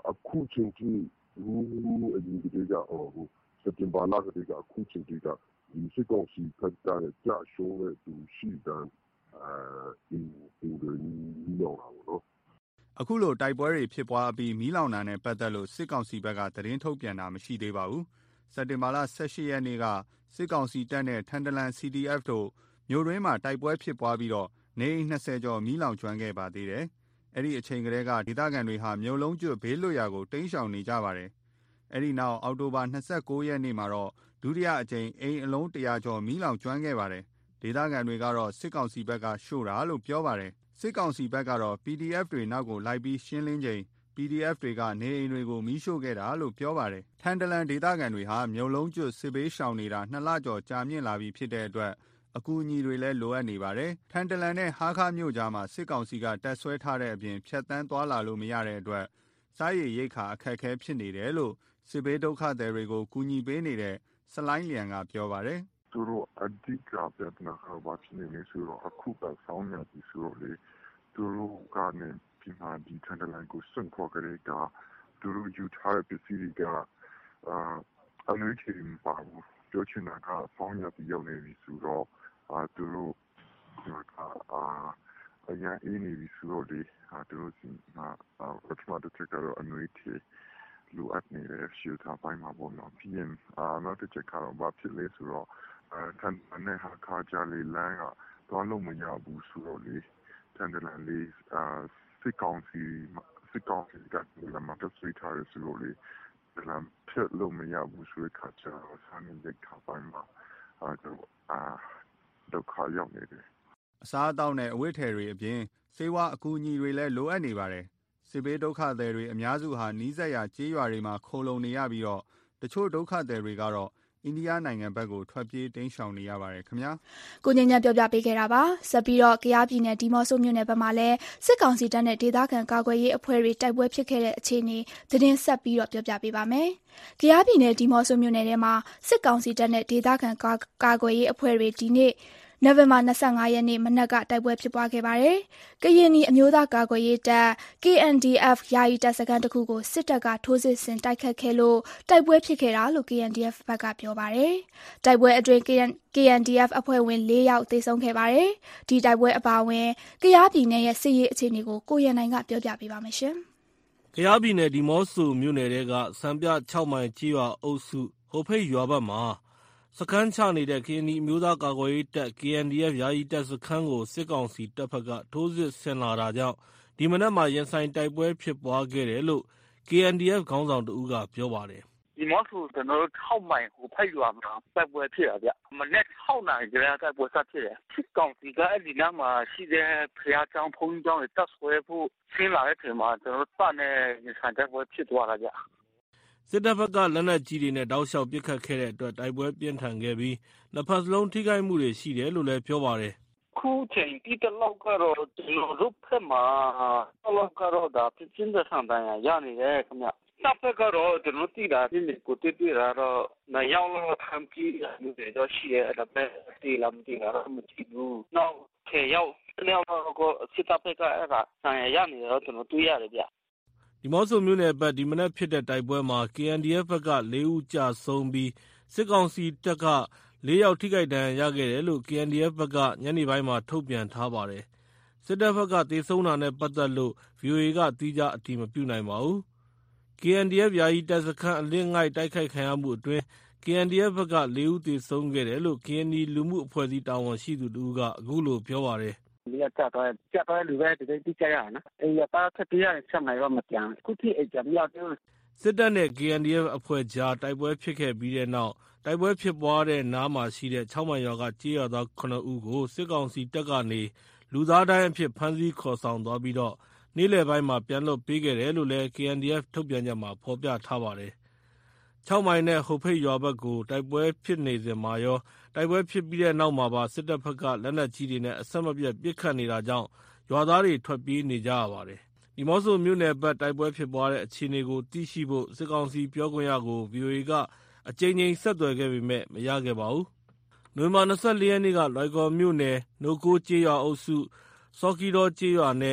အခုချိန်ထိဘူးအရင်ကတည်းကဟိုစက်တင်ဘာလကတည်းကအခုချိန်ထိကဒီစစ်ကောင်စီဖက်ကကြာရှုံးတဲ့သူရှိတဲ့အဲဒီဒီဒီတော့ပါတော့အခုလိုတိုက်ပွဲတွေဖြစ်ပွားပြီးမီးလောင်တာနဲ့ပတ်သက်လို့စစ်ကောင်စီဘက်ကသတင်းထုတ်ပြန်တာမရှိသေးပါဘူးစက်တင်ဘာလ၁၈ရက်နေ့ကစစ်ကောင်စီတပ်နဲ့ထန်တလန် စီ ဒီ အက်ဖ် တို့မြို့တွင်းမှာတိုက်ပွဲဖြစ်ပွားပြီးတော့နေအိမ်၂၀ကျော်မီးလောင်ကျွမ်းခဲ့ပါသေးတယ်အဲ့ဒီအချိန်ကတည်းကဒေသခံတွေဟာမြို့လုံးကျွတ်ဘေးလွတ်ရာကိုတိမ်းရှောင်နေကြပါတယ်အဲ့ဒီနောက်အောက်တိုဘာ၂၉ရက်နေ့မှာတော့ဒုတိယအကြိမ်အိမ်အလုံး၁၀၀ကျော်မီးလောင်ကျွမ်းခဲ့ပါတယ်ဒေသခံတွေကတော့စစ်ကောင်စီဘက်ကရှို့တာလို့ပြောပါတယ်စစ်ကောင်စီဘက်ကတော့ ပီဒီအက်ဖ် တွေနောက်ကိုလိုက်ပြီးရှင်းလင်းချိန် ပီဒီအက်ဖ် တွေကနေအိမ်တွေကိုမီးရှို့ခဲ့တာလို့ပြောပါတယ်ထန်တလန်ဒေသခံတွေဟာမြို့လုံးကျွတ်စစ်ဘေးရှောင်နေတာနှစ်လကျော်ကြာမြင့်လာပြီဖြစ်တဲ့အတွက်အကူအညီတွေလည်းလိုအပ်နေပါတယ်ထန်တလန်နဲ့ဟားခါးမြို့ကြားမှာစစ်ကောင်စီကတပ်ဆွဲထားတဲ့အပြင်ဖြတ်တန်းသွားလာလို့မရတဲ့အတွက်စားရည်ရိက္ခာအခက်အခဲဖြစ်နေတယ်လို့စစ်ဘေးဒုက္ခသည်တွေကိုကူညီပေးနေတဲ့စလိုင်းလျံကပြောပါတယ်သူတို့အဓိကပြဿနာကဘာဖြစ်နေလဲဆိုတော့အခုကဆောင်းရပြီဆိုတော့လေသူတို့ကနေဒီမှာဒီထန်တလန်ကိုစွန့်ခွာကြတဲ့ကသူတို့ယူထားတဲ့ပစ္စည်းတွေကအာအနည်းချင်ပါဘူးပြောချင်တာကဆောင်းရပြီရောက်နေပြီဆိုတော့အာသူတို့အာအရင်အင်းနေပြီဆိုတော့လေအာသူတို့စီမှာပထမတစ်ချက်ကတော့အနည်းချင်လူအပ်နေတဲ့ရှူထားပိုင်းမှာပေါ့နော်ပြီးရင်အာနောက်တစ်ချက်ကတော့ဘာဖြစ်လဲဆိုတော့အဲထန်နဲ့ဟာခါကြလေးလမ်းကသွားလို့မရဘူးဆိုတော့လေထန်တလန်လေးအာစစ်ကောင်စီစစ်ကောင်စီကလည်းမတ်ဆွေးထားရဆိုလို့လေတလန်ဖြစ်လို့မရဘူးဆိုတဲ့ခါကျတော့ဆန်းနေတဲ့ခါပိုင်းမှာအာတော့အာဒုက္ခရောက်နေတယ်အစားအသောက်နဲ့အဝတ်ထည်တွေအပြင်စေဝါအကူအညီတွေလည်းလိုအပ်နေပါတယ်စစ်ဘေးဒုက္ခသည်တွေအများစုဟာနီးစပ်ရာကျေးရွာတွေမှာခိုလုံနေရပြီးတော့တချို့ဒုက္ခသည်တွေကတော့အိန္ဒိယနိုင်ငံဘက်ကိုထွက်ပြေးတိမ်းရှောင်နေရပါတယ်ခင်ဗျာကိုညဉ့်ညံပြောပြပေးခဲ့တာပါဆက်ပြီးတော့ကယားပြည်နယ်ဒီမော့ဆိုမြို့နယ်ဘက်မှာလည်းစစ်ကောင်စီတပ်နဲ့ဒေသခံကာကွယ်ရေးအဖွဲ့တွေတိုက်ပွဲဖြစ်ခဲ့တဲ့အခြေအနေသတင်းဆက်ပြီးတော့ပြောပြပေးပါမယ်ကယားပြည်နယ်ဒီမော့ဆိုမြို့နယ်ထဲမှာစစ်ကောင်စီတပ်နဲ့ဒေသခံကာကွယ်ရေးအဖွဲ့တွေဒီနေ့နိုဝင်ဘာ၂၅ရက်နေ့မနက်ကတိုက်ပွဲဖြစ်ပွားခဲ့ပါတယ်။ကရင်နီအမျိုးသားကာကွယ်ရေးတပ် ကေအန်ဒီအက်ဖ် ယာယီတပ်စခန်းတစ်ခုကိုစစ်တပ်ကထိုးစစ်ဆင်တိုက်ခတ်ခဲ့လို့တိုက်ပွဲဖြစ်ခဲ့တာလို့ ကေအန်ဒီအက်ဖ် ဘက်ကပြောပါတယ်။တိုက်ပွဲအတွင်း ကေအန်ဒီအက်ဖ် အဖွဲ့ဝင်၄ယောက်သေဆုံးခဲ့ပါတယ်။ဒီတိုက်ပွဲအပါအဝင်ကယားပြည်နယ်ရဲ့စစ်ရေးအခြေအနေကိုကိုရန်နိုင်ကပြောပြပေးပါမယ်ရှင်။ကယားပြည်နယ်ဒီမော့ဆိုမြို့နယ်ထဲကစံပြ၆မိုင်ကြီးရွာအုပ်စုဟိုဖိတ်ရွာဘက်မှာစခန်းချနေတဲ့ကရင်နီအမျိုးသားကာကွယ်ရေးတပ် ကေအန်ဒီအက်ဖ် ယာယီတပ်စခန်းကိုစစ်ကောင်စီတပ်ဖက်ကထိုးစစ်ဆင်လာတာကြောင့်ဒီမနက်မှာရင်ဆိုင်တိုက်ပွဲဖြစ်ပွားခဲ့တယ်လို့ ကေအန်ဒီအက်ဖ် ခေါင်းဆောင်တဦးကပြောပါတယ်။ဒီမော့ဆိုကျွန်တော်တို့၆မိုင်ဟိုဖိတ်ရွာမှာတိုက်ပွဲဖြစ်တာဗျ။မနေ့၆နာရီကတည်းကတိုက်ပွဲစဖြစ်တယ်။စစ်ကောင်စီကအဲ့ဒီနားမှာရှိတဲ့ဖျားကျောင်းဖုန်းကျောင်းတွေတပ်ဆွဲဖို့ဆင်းလာတဲ့ချိန်မှာကျွန်တော်တို့တပ်နဲ့ရင်ဆိုင်တိုက်ပွဲဖြစ်သွားတာဗျ။စစ်တပ်ဘက်ကလက်နက်ကြီးတွေနဲ့တောက်လျှောက်ပစ်ခတ်ခဲ့တဲ့အတွက်တိုက်ပွဲပြင်းထန်ခဲ့ပြီးနှစ်ဖက်စလုံးထိခိုက်မှုတွေရှိတယ်လို့လည်းပြောပါတယ်။ခုချိန်ဒီတလောက်ကတော့ကျွန်တော်တို့ဖက်မှာတော့ကတော့ဒါပြင်းတဲ့ဆန်တန်ရနေတယ်ခင်ဗျ။တပ်ဖက်ကတော့ကျွန်တော်တိတာဒီနေ့ကိုတိတိတာတော့မရောက်တော့ခံပြီးနေတယ်တော့ရှိရဲအဲ့ဒါပဲတီလာမတီလာတော့မကြည့်ဘူး။နောက်ခေရောက်တနေ့တော့စစ်တပ်ဖက်ကအဲ့ဒါဆန်ရရနေတော့ကျွန်တော်တွေ့ရတယ်ဗျ။ဒီမော့ဆိုမြို့နယ်ဘက်ဒီမနက်ဖြစ်တဲ့တိုက်ပွဲမှာ ကေအန်ဒီအက်ဖ် ဘက်က၄ဦးကျဆုံးပြီးစစ်ကောင်စီတပ်က၄ယောက်ထိခိုက်ဒဏ်ရာရခဲ့တယ်လို့ ကေအန်ဒီအက်ဖ် ဘက်ကညနေပိုင်းမှာထုတ်ပြန်ထားပါတယ်။စစ်တပ်ဘက်ကသေဆုံးတာနဲ့ပတ်သက်လို့ ဗွီအိုအေကသီးခြားအတည်မပြုနိုင်ပါဘူး။ ကေအန်ဒီအက်ဖ် ယာယီတပ်စခန်းအလစ်ငိုက်တိုက်ခိုက်ခံရမှုအတွင်း ကေအန်ဒီအက်ဖ် ဘက်က၄ဦးသေဆုံးခဲ့တယ်လို့ ကရင်နီလူမှုအဖွဲ့အစည်းတာဝန်ရှိသူတဦးကအခုလိုပြောပါတယ်ဒီကကြတော့ကြတော့လူပဲတိတိကျရနော်အေးရပါခက်ပြရဆက်နိုင်တော့မပြန်ခုထိအကြမ်းရတဲ့စစ်တပ်နဲ့ ကေအန်ဒီအက်ဖ် အဖွဲ့ကြားတိုက်ပွဲဖြစ်ခဲ့ပြီးတဲ့နောက်တိုက်ပွဲဖြစ်ပွားတဲ့နားမှာရှိတဲ့၆မိုင်ရွာကကြေးရွာသားခုနှစ်ဦးကိုစစ်ကောင်စီတပ်ကနေလူသားတိုင်းအဖြစ်ဖမ်းဆီးခေါ်ဆောင်သွားပြီးတော့နေ့လယ်ပိုင်းမှာပြန်လွှတ်ပေးခဲ့တယ်လို့လည်း ကေအန်ဒီအက်ဖ် ထုတ်ပြန်ချက်မှာဖော်ပြထားပါတယ်။၆မိုင်နဲ့ဟိုဖိတ်ရွာဘက်ကိုတိုက်ပွဲဖြစ်နေစဉ်မှာရောတိုက်ပွဲဖြစ်ပြီးတဲ့နောက်မှာပါစစ်တပ်ဘက်ကလက်နက်ကြီးတွေနဲ့အဆက်မပြတ်ပစ်ခတ်နေတာကြောင့်ရွာသားတွေထွက်ပြေးနေကြရပါတယ်။ဒီမော့ဆိုမြို့နယ်ဘက်တိုက်ပွဲဖြစ်ပွားတဲ့အခြေအနေကိုသိရှိဖို့စစ်ကောင်စီပြောခွင့်ရကို ဗွီအိုအေကအကြိမ်ကြိမ်ဆက်သွယ်ခဲ့ပေမဲ့မရခဲ့ပါဘူး။နိုဝင်ဘာ၂၄ရက်နေ့ကလွိုင်ကော်မြို့နယ်နိုကိုးကျေးရွာအုပ်စုစော်ကီတော်ကျေးရွာနဲ့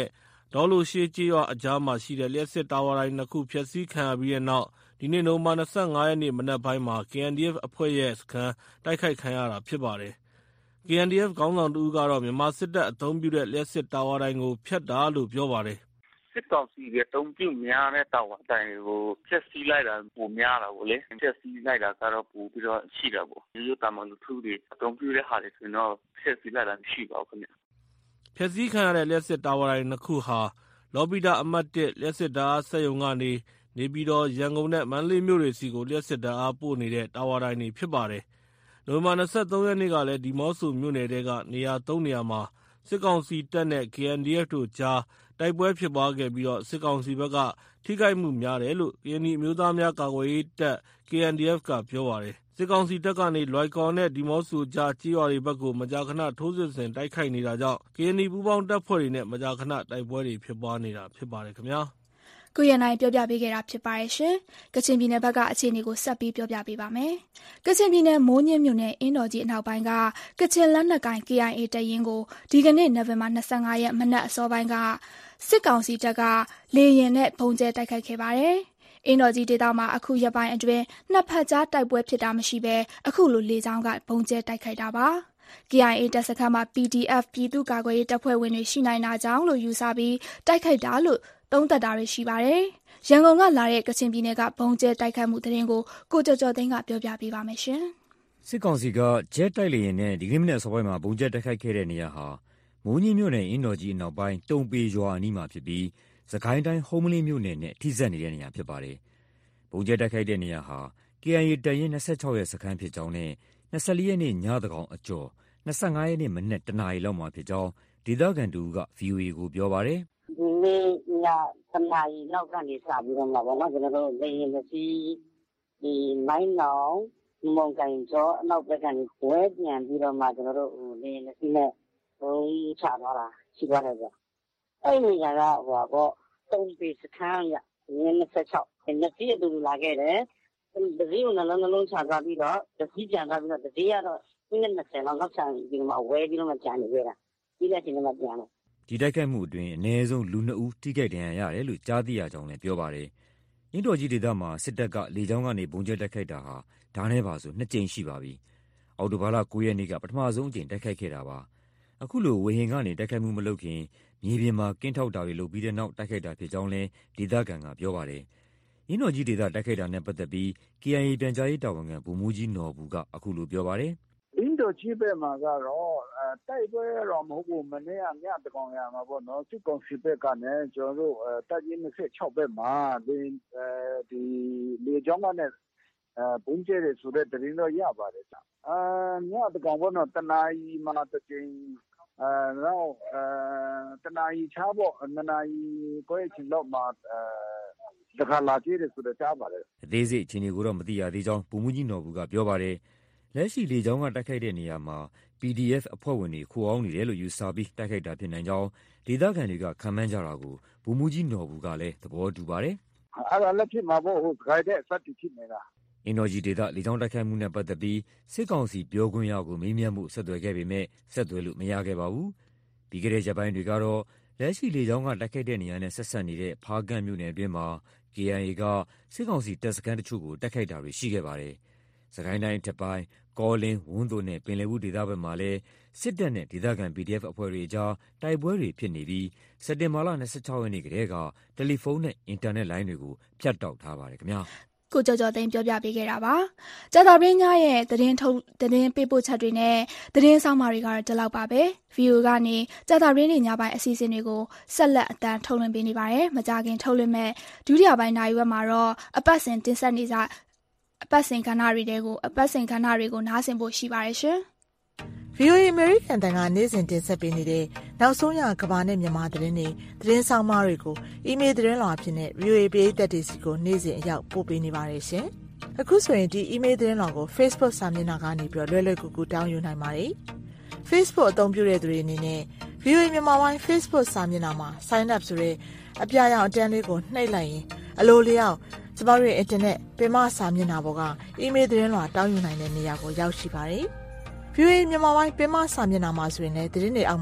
ဒေါ်လိုရှေးကျေးရွာအကြားမှာရှိတဲ့လျှပ်စစ်တာဝါတိုင်နှစ်ခုဖျက်ဆီးခံရပြီးတဲ့နောက်ဒီနေ့နိုဝင်ဘာ၂၅ရက်နေ့မနက်ပိုင်းမှာ ကေအန်ဒီအက်ဖ် အဖွဲ့ရဲ့စခန်းတိုက်ခိုက်ခံရတာဖြစ်ပါတယ်။ ကေအန်ဒီအက်ဖ် ခေါင်းဆောင်တဦးကတော့မြန်မာစစ်တပ်အသုံးပြုတဲ့လျှပ်စစ်တာဝါတိုင်ကိုဖျက်တာလို့ပြောပါတယ်။စစ်ကောင်စီရဲ့အသုံးပြုများတဲ့တာဝါတိုင်ကိုဖျက်ဆီးလိုက်တာပိုများတာပေါ့လေ။ဖျက်ဆီးလိုက်တာကတော့ပိုပြီးတော့ရှိတာပေါ့။ရိုးရိုးတာမန်လူထုတွေအသုံးပြုတဲ့ဟာတွေဆိုရင်တော့ဖျက်ဆီးလိုက်တာမရှိပါဘူးခင်ဗျ။ဖျက်ဆီးခံရတဲ့လျှပ်စစ်တာဝါတိုင်နှစ်ခုဟာလော်ပီတာအမှတ်၁လျှပ်စစ်ဓာတ်အားစက်ရုံကနေနေပြည်တော်ရန်ကုန်နဲ့မန္တလေးမြို့တွေစီကိုလျှပ်စစ်ဓာတ်အားပို့နေတဲ့တာဝါတိုင်တွေဖြစ်ပါတယ်။နိုဝင်ဘာ၂၃ရက်နေ့ကလည်းဒီမော့ဆိုမြို့နယ်ထဲကနေရာသုံးနေရာမှာစစ်ကောင်စီတပ်နဲ့ ကေအန်ဒီအက်ဖ် တို့ကြားတိုက်ပွဲဖြစ်ပွားခဲ့ပြီးတော့စစ်ကောင်စီဘက်ကထိခိုက်မှုများတယ်လို့ကရင်နီအမျိုးသားများကာကွယ်ရေးတပ် ကေအန်ဒီအက်ဖ် ကပြောပါတယ်။စစ်ကောင်စီတပ်ကနေလွိုင်ကော်နဲ့ဒီမော့ဆိုကြားကျေးရွာတွေဘက်ကိုမကြာခဏထိုးစစ်ဆင်တိုက်ခိုက်နေတာကြောင့်ကရင်နီပူးပေါင်းတပ်ဖွဲ့တွေနဲ့မကြာခဏတိုက်ပွဲတွေဖြစ်ပွားနေတာဖြစ်ပါတယ်ခင်ဗျာ။ကိုရနိုင်ပြောပြပေးခဲ့တာဖြစ်ပါတယ်ရှင်။ကချင်ပြည်နယ်ဘက်ကအခြေအနေကိုဆက်ပြီးပြောပြပေးပါမယ်။ကချင်ပြည်နယ်မိုးညင်းမြို့နယ်အင်းတော်ကြီးအနောက်ပိုင်းကကချင်လက်နက်ကိုင် ကေအိုင်အေ တပ်ရင်းကိုဒီကနေ့နိုဝင်ဘာ၂၅ရက်မနက်အစောပိုင်းကစစ်ကောင်စီတပ်ကလေရင်နဲ့ပုံကျဲတိုက်ခိုက်ခဲ့ပါတယ်။အင်းတော်ကြီးဒေသမှာအခုရက်ပိုင်းအတွင်းနှစ်ဖက်ကြားတိုက်ပွဲဖြစ်တာမရှိဘဲအခုလိုလေကြောင်းကပုံကျဲတိုက်ခိုက်တာပါ။ ကေအိုင်အေ တပ်စခန်းမှာ ပီဒီအက်ဖ် ပြည်သူ့ကာကွယ်ရေးတပ်ဖွဲ့ဝင်တွေရှိနိုင်တာကြောင့်လို့ယူဆပြီးတိုက်ခိုက်တာလို့သုံးသပ်တာတွေရှိပါတယ်။ရန်ကုန်ကလာတဲ့ကချင်ပြည်နယ်ကဘုံကျဲတိုက်ခိုက်မှုသတင်းကိုကိုကျော်ကျော်သိန်းကပြောပြပေးပါမယ်ရှင်။စစ်ကောင်စီကဂျက်တိုက်လေယာဉ်နဲ့ဒီကနေ့မနက်အစောပိုင်းမှာဘုံကျဲတိုက်ခိုက်ခဲ့တဲ့နေရာဟာမိုးညင်းမြို့နယ်အင်းတော်ကြီးအနောက်ပိုင်းတုံပေရွာအနီးမှာဖြစ်ပြီးစကိုင်းတိုင်းဟုမ္မလင်းမြို့နယ်နဲ့ထိစပ်နေတဲ့နေရာဖြစ်ပါတယ်။ဘုံကျဲတိုက်ခိုက်တဲ့နေရာဟာ ကေအိုင်အေ တပ်ရင်း၂၆ရဲ့စခန်းဖြစ်ကြောင်းနဲ့၂၄ရက်နေ့ညသန်းခေါင်အကျော်၂၅ရက်နေ့မနက်တနာရီလောက်မှာဖြစ်ကြောင်းဒေသခံတူက ဗွီအိုအေကိုပြောပါတယ်။ဒီနေ့ညတနာရီလောက်ကနေစပြီးတော့မှာပေါ့နော်ကျွန်တော်တို့လေရင်စီဒီမိုင်းနောင်မုံကင်ကျော်အနောက်ဘက်ကနေဝဲပြန်ပြီးတော့မှကျွန်တော်တို့လေရင်စီနဲ့ဘုံချသွားတာရှိသွားတယ်ဗျ။အဲ့ဒီနေရာကဟိုပေါ့တုံးပေစခန်းရရင်း၂၆နှစ်စီးအတူလာခဲ့တယ်။တစည်းကိုနှလုံးနှလုံးချသွားပြီးတော့တစည်းပြန်သွားပြီးတော့တစည်းကတော့မိနစ်၂၀လောက်နောက်ချပြီးတော့မှဝဲပြီးတော့မှပြန်နေခဲ့တာ။ပြီးတဲ့အချိန်မှာပြန်တယ်ဒီတိုက်ခိုက်မှုအတွင်းအနည်းဆုံးလူနှစ်ဦးထိခိုက်ဒဏ်ရာရတယ်လို့ကြားသိရကြောင်းလည်းပြောပါတယ်။အင်းတော်ကြီးဒေသမှာစစ်တပ်ကလေကြောင်းကနေဘုံကျဲတိုက်ခိုက်တာဟာဒါနဲ့ပါဆိုနှစ်ကြိမ်ရှိပါပြီ။အောက်တိုဘာလ၉ရက်နေ့ကပထမဆုံးအကြိမ်တိုက်ခိုက်ခဲ့တာပါ။အခုလိုဝေဟင်ကနေတိုက်ခိုက်မှုမလုပ်ခင်မြေပြင်မှာကင်းထောက်တာတွေလုပ်ပြီးတဲ့နောက်တိုက်ခိုက်တာဖြစ်ကြောင်းလည်းဒေသခံကပြောပါတယ်။အင်းတော်ကြီးဒေသတိုက်ခိုက်တာနဲ့ပတ်သက်ပြီး ကေအိုင်အေ ပြန်ကြားရေးတာဝန်ခံဗိုလ်မှူးကြီးနော်ဘူးကအခုလိုပြောပါတယ်။အင်းတော်ကြီးဘက်မှာကတော့တိုက်ပွဲတော့မဟုတ်ဘူးမနေ့ကညတကောင်ရမှာပေါ့နော်စစ်ကောင်စီဘက်ကလည်းကျွန်တော်တို့တပ်ရင်း၂၆ဘက်မှာဒီဒီလေကြောင်းကနေဘုံကျဲတယ်ဆိုတဲ့သတင်းတော့ရပါတယ်ဗျ။အာညတကောင်ပေါ့နော်တနာရီမှာတစ်ကြိမ်အဲတော့အဲတနာရီချပေါ့နှစ်နာရီကိုအချိန်လောက်မှာအဲတခါလာကြည့်တယ်ဆိုတော့ကြားပါတယ်အသေးစိတ်အခြေအနေကိုတော့မသိရသေးကြောင်းဗိုလ်မှူးကြီးနော်ဘူးကပြောပါတယ်လက်ရှိလေကြောင်းကတိုက်ခိုက်တဲ့နေရာမှာ ပီဒီအက်ဖ် အဖွဲ့ဝင်တွေခိုအောင်းနေတယ်လို့ယူဆပြီးတိုက်ခိုက်တာဖြစ်နိုင်ကြောင်းဒေသခံတွေကခန့်မှန်းကြတာကိုဗိုလ်မှူးကြီးနော်ဘူးကလည်းသဘောတူပါတယ်။အဲ့ဒါလည်းဖြစ်မှာပေါ့ဟိုခိုင်တဲ့အစတိဖြစ်နေတာ။အင်တော်ကြီးဒေသလေကြောင်းတိုက်ခိုက်မှုနဲ့ပတ်သက်ပြီးစစ်ကောင်စီပြောခွင့်ရကိုမေးမြန်းမှုဆက်သွယ်ခဲ့ပေမဲ့ဆက်သွယ်လို့မရခဲ့ပါဘူး။ပြီးခဲ့တဲ့ရက်ပိုင်းတွေကတော့လက်ရှိလေကြောင်းကတိုက်ခိုက်တဲ့နေရာနဲ့ဆက်ဆက်နေတဲ့ဖားကန့်မြို့နယ်အတွင်းမှာ ကေအိုင်အေ ကစစ်ကောင်စီတပ်စခန်းတချို့ကိုတိုက်ခိုက်တာတွေရှိခဲ့ပါတယ်။စကိုင်းတိုင်းထက်ပိုင်းကောလင်းဝန်းသိုနဲ့ပင်လယ်ဘူးဒေသဘက်မှာလည်းစစ်တပ်နဲ့ဒေသခံ ပီဒီအက်ဖ် အဖွဲ့တွေကြားတိုက်ပွဲတွေဖြစ်နေပြီးစက်တင်ဘာလ၂၆ရက်နေ့ကတည်းကတယ်လီဖုန်းနဲ့အင်တာနက်လိုင်းတွေကိုဖြတ်တောက်ထားပါတယ်ခင်ဗျာ။ကိုကျော်ကျော်သိန်းပြောပြပေးခဲ့တာပါ။ကြာသပတေးညရဲ့သတင်းထုတ်သတင်းပေးပို့ချက်တွေနဲ့သတင်းဆောင်မတွေကတော့ဒီလောက်ပါပဲ။ ဗီအိုအေကနေကြာသပတေးနေ့ညပိုင်းအစီအစဉ်တွေကိုဆက်လက်အတန်းထုတ်လွှင့်ပေးနေပါတယ်။မကြခင်ထုတ်လွှင့်မဲ့ဒုတိယပိုင်းနိုင်ရွက်မှာတော့အပတ်စဉ်တင်ဆက်နေကြအပတ်စဉ်ကဏ္ဍတွေတွေကိုအပတ်စဉ်ကဏ္ဍတွေကိုနားဆင်ဖို့ရှိပါတယ်ရှင်။ ဗီအိုအေ American တန်ကနေ့စဉ်တင်ဆက်ပေးနေတဲ့နောက်ဆုံးရကမ္ဘာနဲ့မြန်မာသတင်းတွေသတင်းဆောင်မတွေကိုအီးမေးလ်သတင်းလွှာဖြစ်တဲ့ ဗီအိုအေ ပရိသတ်တွေစီကိုနေ့စဉ်အရောက်ပို့ပေးနေပါတယ်ရှင်။အခုဆိုရင်ဒီအီးမေးလ်သတင်းလွှာကို Facebook စာမျက်နှာကနေပြီးလွယ်လွယ်ကူကူတောင်းယူနိုင်ပါတယ်။ Facebook အသုံးပြုတဲ့သူတွေအနေနဲ့ ဗီအိုအေ မြန်မာပိုင်း Facebook စာမျက်နှာမှာ Sign up ဆိုတဲ့အပြာရောင်အတန်းလေးကိုနှိပ်လိုက်ရင်အလိုလျောက်ကျမတို့ရဲ့ internet ပင်မစာမျက်နှာပေါ်ကအီးမေးလ်သတင်းလွှာတောင်းယူနိုင်တဲ့နေရာကိုရောက်ရှိပါတယ်။ ဗီအိုအေမြန်မာပိုင်းပင်မစာမျက်နှာမှာဆိုရင်လည်းသတင်းတွေအောက်မှာ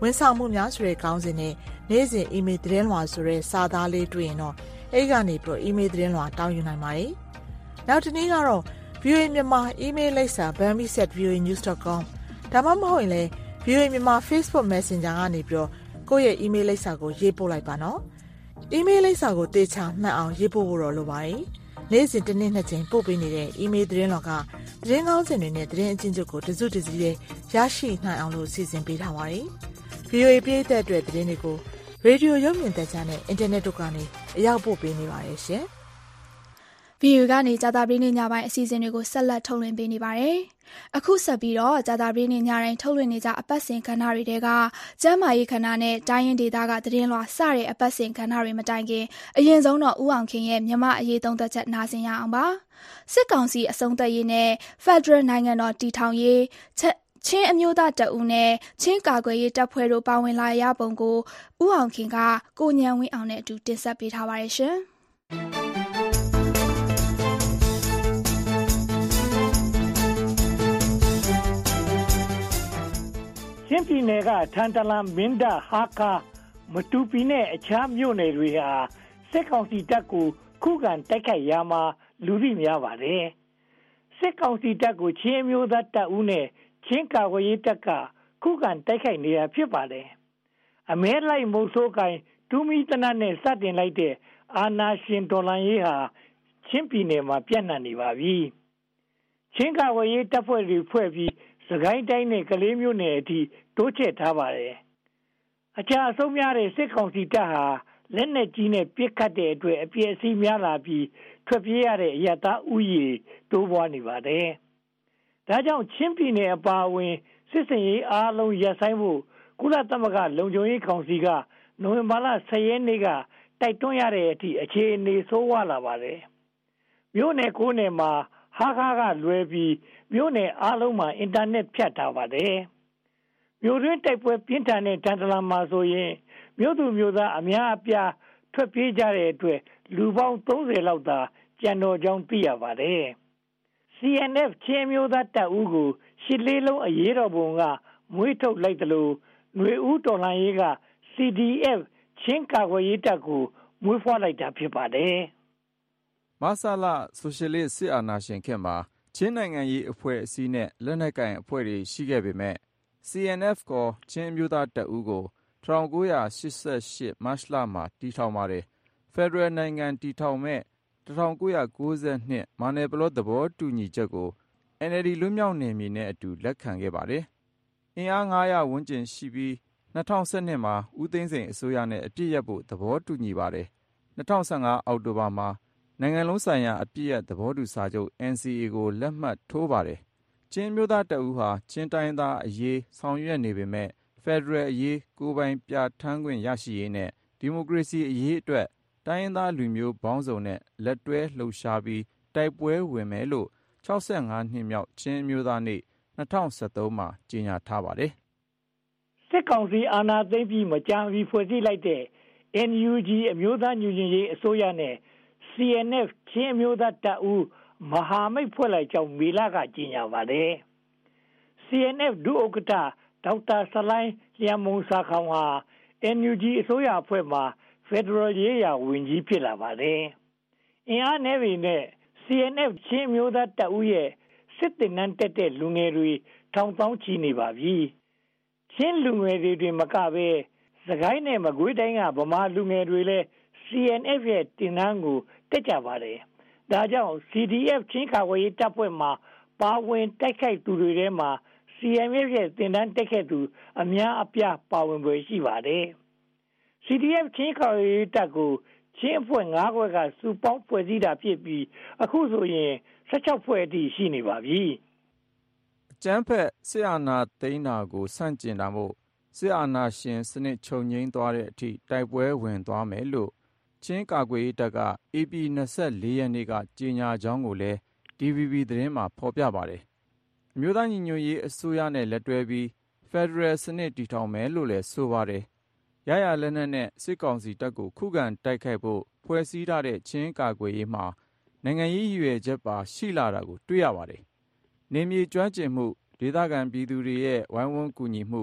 ဝန်ဆောင်မှုများဆိုတဲ့ခေါင်းစဉ်နဲ့နေ့စဉ်အီးမေးလ်သတင်းလွှာဆိုတဲ့စာသားလေးတွေ့ရင်တော့အဲ့ကနေပြီးတော့အီးမေးလ်သတင်းလွှာတောင်းယူနိုင်ပါတယ်။နောက်တစ်နေ့ကတော့ ဗီအိုအေ မြန်မာအီးမေးလ်လိပ်စာ burmese at v o a news dot com ဒါမှမဟုတ်ရင်လည်း ဗီအိုအေ မြန်မာ Facebook Messenger ကနေပြီးတော့ကိုယ့်ရဲ့အီးမေးလ်လိပ်စာကိုရေးပို့လိုက်ပါနော်။အီးမေးလ်လိပ်စာကိုတေချာမှတ်အောင်ရေးပို့ဖို့တော့လိုပါတယ်။နေ့စဉ်တစ်နေ့နှစ်ကြိမ်ပို့ပေးနေတဲ့အီးမေးလ်သတင်းလွှာကသတင်းကောင်းစင်တွေနဲ့သတင်းအချင်းချုပ်ကိုတစုတစည်းလေးရရှိနိုင်အောင်လို့စီစဉ်ပေးထားပါတယ်။ ဗီအိုအေ ပြည်သက်အတွက်သတင်းတွေကိုရေဒီယိုရုပ်မြင်သံကြားနဲ့အင်တာနက်တို့ကနေအရောက်ပို့ပေးနေပါတယ်ရှင်။ ဗီအိုအေကနေကြာသပတေးနေ့ညပိုင်းအစီအစဉ်တွေကိုဆက်လက်ထုတ်လွှင့်ပေးနေပါတယ်။အခုဆက်ပြီးတော့ကြာသပတေးနေ့ညတိုင်းထုတ်လွှင့်နေကြအပတ်စဉ်ကဏ္ဍတွေတဲကကျမ်းမာရေးကဏ္ဍနဲ့တိုင်းရင်းဒေသကသတင်းလွှာစတဲ့အပတ်စဉ်ကဏ္ဍတွေမတိုင်ခင်အရင်ဆုံးတော့ဦးအောင်ခင်ရဲ့မြမအရေးသုံးသက်ချက်နားဆင်ရအောင်ပါ။စစ်ကောင်စီအဆုံးသက်ရေးနဲ့ Federal နိုင်ငံတော်တည်ထောင်ရေးချင်းအမျိုးသားတအုပ်နဲ့ချင်းကာကွယ်ရေးတပ်ဖွဲ့တို့ပါဝင်လာရပုံကိုဦးအောင်ခင်ကကိုဉဏ်ဝင်းအောင်နဲ့အတူတင်ဆက်ပေးထားပါတယ်ရှင်။ချင်းပြည်နယ်ကထန်တလန်မင်းတပ်ဟာကာမတူပီနဲ့အခြားမြို့နယ်တွေဟာစစ်ကောင်စီတပ်ကိုခုခံတိုက်ခိုက်ရမှာလူသိများပါတယ်။စစ်ကောင်စီတပ်ကိုချင်းအမျိုးသားတပ်ဦးနဲ့ချင်းကာကွယ်ရေးတပ်ကခုခံတိုက်ခိုက်နေတာဖြစ်ပါတယ်။အမဲလိုက်မုတ်ဆိုးကိုင်တူမီတနတ်နဲ့စတင်လိုက်တဲ့အာနာရှင်ဒေါ်လာရေးဟာချင်းပြည်နယ်မှာပြန့်နှံ့နေပါပြီ။ချင်းကာကွယ်ရေးတပ်ဖွဲ့တွေဖွဲ့ပြီးစကိုင်းတိုင်းနဲ့ကလေးမျိုးနယ်အထိတိုးချဲ့ထားပါတယ်။အခြားအဆုံးများတဲ့စစ်ကောင်စီတပ်ဟာလက်နက်ကြီးနဲ့ပစ်ခတ်တဲ့အတွက်အပြည့်အစည်များလာပြီးထွက်ပြေးရတဲ့အရတားဥယျာဉ်တိုးပွားနေပါတယ်။ဒါကြောင့်ချင်းပြည်နယ်အပါအဝင်စစ်စင်ရေးအားလုံးရပ်ဆိုင်းဖို့ကုလသမဂ္ဂလုံခြုံရေးကောင်စီကနိုဝင်ဘာလဆယ်ရက်နေ့ကတိုက်တွန်းရတဲ့အထိအခြေအနေဆိုးဝါးလာပါတယ်။မြို့နယ်ကိုးနယ်မှာဟာခါကလွယ်ပြီးမြို့နယ်အားလုံးမှာအင်တာနက်ဖြတ်ထားပါတယ်။မြို့တွင်းတိုက်ပွဲပြင်းထန်တဲ့တန်တလန်မှာဆိုရင်မြို့သူမြို့သားအများအပြားထွက်ပြေးကြတဲ့အတွက်လူပေါင်းသုံးဆယ်လောက်သာကြံတော်ကြောင်းသိရပါတယ်။ စီ အန် အက်ဖ် ချင်းမျိုးသားတပ်ဦးကိုရှစ်လေးလုံးအရေးတော်ပုံကမွေးထုတ်လိုက်သလိုຫນွေဦးတော်လှန်ရေးက စီ ဒီ အက်ဖ် ချင်းကာကွယ်ရေးတပ်ကိုမွေးဖွားလိုက်တာဖြစ်ပါတယ်။မဆလဆိုရှယ်လစ်စစ်အာဏာရှင်ခေတ်မှာချင်းနိုင်ငံရေးအဖွဲ့အစည်းနဲ့လက်နက်ကိုင်အဖွဲ့တွေရှိခဲ့ပေမဲ့ စီ အန် အက်ဖ် ခေါ်ချင်းအမျိုးသားတပ်ဦးကို၁၉၈၈ မတ်လမှာတည်ထောင်ပါတယ်။ ဖက်ဒရယ်နိုင်ငံတည်ထောင်မဲ့၁၉၉၂မာနယ်ပလောသဘောတူညီချက်ကို အန် အယ်လ် ဒီ လွတ်မြောက်နယ်မြေနဲ့အတူလက်ခံခဲ့ပါတယ်။အင်အားငါးရာဝန်းကျင်ရှိပြီး၂၀၁၂မှာဦးသိန်းစိန်အစိုးရနဲ့အပစ်ရပ်ဖို့သဘောတူညီပါတယ်။၂၀၁၅အောက်တိုဘာမှာနိုင်ငံလုံးဆိုင်ရာအပစ်ရပ်သဘောတူစာချုပ် အန် စီ အေ ကိုလက်မှတ်ထိုးပါတယ်။ချင်းမျိုးသားတပ်ဦးဟာချင်းတိုင်းသားအရေးဆောင်ရွက်နေပေမဲ့ဖက်ဒရယ်အရေးကိုယ်ပိုင်ပြဌာန်းခွင့်ရရှိရေးနဲ့ဒီမိုကရေစီအရေးအတွက်တိုင်းရင်းသားလူမျိုးပေါင်းစုံနဲ့လက်တွဲလှုပ်ရှားပြီးတိုက်ပွဲဝင်မယ်လို့၆၅နှစ်မြောက်ချင်းအမျိုးသားနေ့၂၀၁၃မှာကြေညာထားပါတယ်။စစ်ကောင်စီအာဏာသိမ်းပြီးမကြာမီဖွဲ့စည်းလိုက်တဲ့ အန် ယူ ဂျီ အမျိုးသားညီညွတ်ရေးအစိုးရနဲ့ စီ အန် အက်ဖ် ချင်းအမျိုးသားတပ်ဦးမဟာမိတ်ဖွဲ့လိုက်ကြောင်းမေလကကြေညာပါတယ်။ စီ အန် အက်ဖ် ဒုဥက္ကဋ္ဌဒေါက်တာဆလိုင်းလျံမုန်ဆာခေါင်ဟာ အန် ယူ ဂျီ အစိုးရအဖွဲ့မှာဖက်ဒရယ်ရေးရာဝန်ကြီးဖြစ်လာပါတယ်။အင်အားနည်းပေမဲ့ စီ အန် အက်ဖ် ချင်းအမျိုးသားတပ်ဦးရဲ့စစ်သင်တန်းတက်တဲ့လူငယ်တွေထောင်သောင်းချီနေပါပြီ။ချင်းလူငယ်တွေတွင်မကဘဲစကိုင်းနဲ့မကွေးတိုင်းကဗမာလူငယ်တွေလည်း စီ အန် အက်ဖ် ရဲ့တင်တန်းကိုတက်ကြပါတယ်။ဒါကြောင့် စီ ဒီ အက်ဖ် ချင်းကာကွယ်ရေးတပ်ဖွဲ့မှာပါဝင်တိုက်ခိုက်သူတွေထဲမှာ စီ အန် အက်ဖ် ရဲ့တင်တန်းတက်ခဲ့သူအများအပြားပါဝင်ဖွယ်ရှိပါတယ်။ စီ ဒီ အက်ဖ် ချင်းကာကွယ်ရေးတပ်ကိုချင်းအဖွဲ့ငါးဖွဲ့ကစုပေါင်းဖွဲ့စည်းတာဖြစ်ပြီးအခုဆိုရင်၁၆ဖွဲ့အထိရှိနေပါပြီ။အကြမ်းဖက်စစ်အာဏာသိမ်းတာကိုဆန့်ကျင်တာမို့စစ်အာဏာရှင်စနစ်ချုပ်ငြိမ်းသွားတဲ့အထိတိုက်ပွဲဝင်သွားမယ်လို့ချင်းကာကွယ်ရေးတပ်ကဧပြီ၂၄ရက်နေ့ကကြေညာကြောင်းကိုလည်း ဒီ ဗီ ဘီ သတင်းမှာဖော်ပြပါတယ်။အမျိုးသားညီညွတ်ရေးအစိုးရနဲ့လက်တွဲပြီးဖက်ဒရယ်စနစ်တည်ထောင်မယ်လို့လည်းဆိုပါတယ်။ရရလက်နက်နဲ့စစ်ကောင်စီတပ်ကိုခုခံတိုက်ခိုက်ဖို့ဖွဲ့စည်းထားတဲ့ချင်းကာကွယ်ရေးမှာနိုင်ငံရေးရည်ရွယ်ချက်ပါရှိလာတာကိုတွေ့ရပါတယ်။နေမြေကျွမ်းကျင်မှုဒေသခံပြည်သူတွေရဲ့ဝိုင်းဝန်းကူညီမှုစ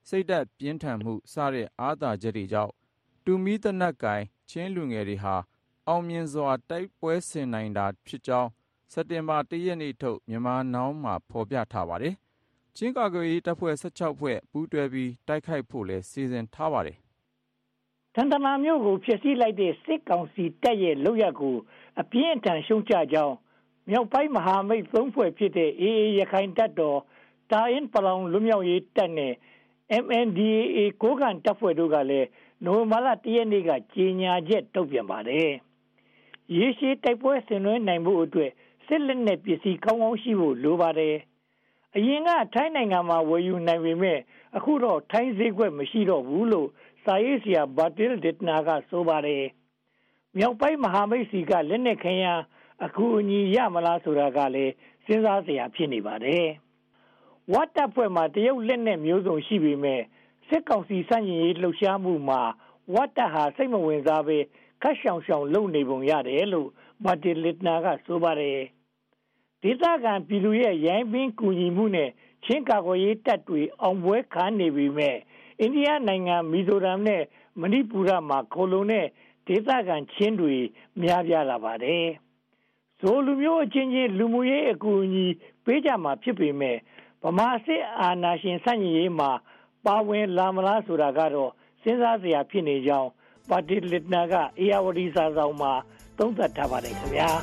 စိတ်ဓာတ်ပြင်းထန်မှုစတဲ့အားသာချက်တွေကြောင့်တူမီသေနတ်ကိုင်ချင်းလူငယ်တွေဟာအောင်မြင်စွာတိုက်ပွဲဆင်နိုင်တာဖြစ်ကြောင်းစက်တင်ဘာလတစ်ရက်နေ့ထုတ်မြန်မာနောင်းမှာဖော်ပြထားပါတယ်။ချင်းကာကွယ်ရေးတပ်ဖွဲ့ဆယ့်ခြောက်ဖွဲ့ပူးတွဲပြီးတိုက်ခိုက်ဖို့လည်းစီစဉ်ထားပါတယ်။ထန်တလန်မြို့ကိုဖျက်ဆီးလိုက်တဲ့စစ်ကောင်စီတပ်ရဲ့လုပ်ရပ်ကိုအပြင်းအထန်ရှုံချကြောင်းမြောက်ပိုင်းမဟာမိတ်သုံးဖွဲ့ဖြစ်တဲ့ အေအေ ရခိုင်တပ်တော်တာအင်းပလောင်လွတ်မြောက်ရေးတပ်နဲ့ အမ် အန် ဒီ အေ အေ ကိုးကန့်တပ်ဖွဲ့တို့ကလည်းနိုဝင်ဘာလတစ်ရက်နေ့ကကြေညာချက်ထုတ်ပြန်ပါတယ်။ရေရှည်တိုက်ပွဲဆင်နွှဲနိုင်ဖို့အတွက်စစ်လက်နက်ပစ္စည်းကောင်းကောင်းရှိဖို့လိုပါတယ်။အရင်ကထိုင်းနိုင်ငံမှာဝယ်ယူနိုင်ပေမဲ့အခုတော့ထိုင်းဈေးကွက်မရှိတော့ဘူးလို့စာရေးဆရာဘာတီလ်ဒစ်နာကဆိုပါတယ်။မြောက်ပိုင်းမဟာမိတ်စီကလက်နက်ခဲယမ်းအခုအညီရမလားဆိုတာကလည်းစဉ်းစားစရာဖြစ်နေပါတယ်။ဝတ်တပ်ဖွဲ့မှာတရုတ်လက်နက်မျိုးစုံရှိပေမဲ့စစ်ကောင်စီစန့်ကျင်ရေးလှုပ်ရှားမှုမှာဝတ်တပ်ဟာစိတ်မဝင်စားပဲခက်ရှောင်ရှောင်လုပ်နေပုံရတယ်လို့ဘာတီလစ်နာကဆိုပါတယ်။ဒေသခံပြည်သူရဲ့ရိုင်းပင်းကူညီမှုနဲ့ချင်းကာကွယ်ရေးတပ်တွေအောင်ပွဲခံနေပြီမဲ့အိန္ဒိယနိုင်ငံမီဇိုရမ်နဲ့မဏိပူရမှာခိုလုံတဲ့ဒေသခံချင်းတွေများပြားလာပါတယ်။ဇိုလူမျိုးအချင်းချင်းလူမှုရေးအကူအညီပေးကြမှာဖြစ်ပေမဲ့ဗမာစစ်အာဏာရှင်စန့်ကျင်ရေးမှာပါဝင်လာမလားဆိုတာကတော့စဉ်းစားစရာဖြစ်နေကြောင်းပါတီလစ်နာကအေယာဝတီစာဆောင်မှာသုံးသပ်ထားပါတယ်ခင်ဗျာ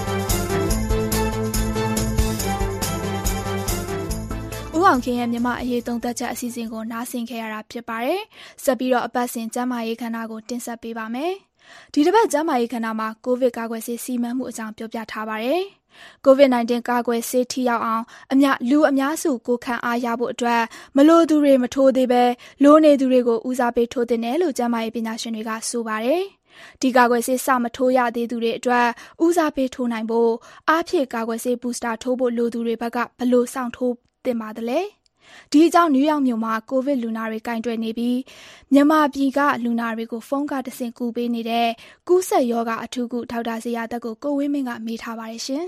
ဦးအောင်ခင်ရဲ့မြမအရေးသုံးသက်ချက်အစီအစဉ်ကိုနားဆင်ခဲ့ရတာဖြစ်ပါတယ်ဆက်ပြီးတော့အပတ်စဉ်ကျန်းမာရေးခန္ဓာကိုတင်ဆက်ပေးပါမယ်ဒီတစ်ပတ်ကျန်းမာရေးခန္ဓာမှာကိုဗစ်ကာကွယ်ဆေးစီမံမှုအကြောင်းပြောပြထားပါတယ်ကိုဗစ်နာইနတီကာကွယ်ဆေးထိရောက်အောင်အများလူအများစုကိုခံအားရဖို့အတွက်မလိုသူတွေမထိုးသေးပဲလိုနေသူတွေကိုဦးစားပေးထိုးသင့်တယ်လို့ကျန်းမာရေးပညာရှင်တွေကဆိုပါတယ်ဒီကာကွယ်ဆေးစမထိုးရသေးသူတွေအတွက်ဦးစားပေးထိုးနိုင်ဖို့အားဖြည့်ကာကွယ်ဆေးဘူစတာထိုးဖို့လိုသူတွေဘက်ကဘယ်လိုစောင့်ထိုးသင့်ပါသလဲဒီအကြောင်းနယူးယောက်မြို့မှာကိုဗစ်လူနာတွေကင်တွယ်နေပြီးမြန်မာပြည်ကလူနာတွေကိုဖုန်းကတဆင့်ကူပေးနေတဲ့ကူးစက်ရောဂါအထူးကုဒေါက်တာဇေယျသက်ကိုကိုဝင်းမင်းကမေးထားပါတယ်ရှင်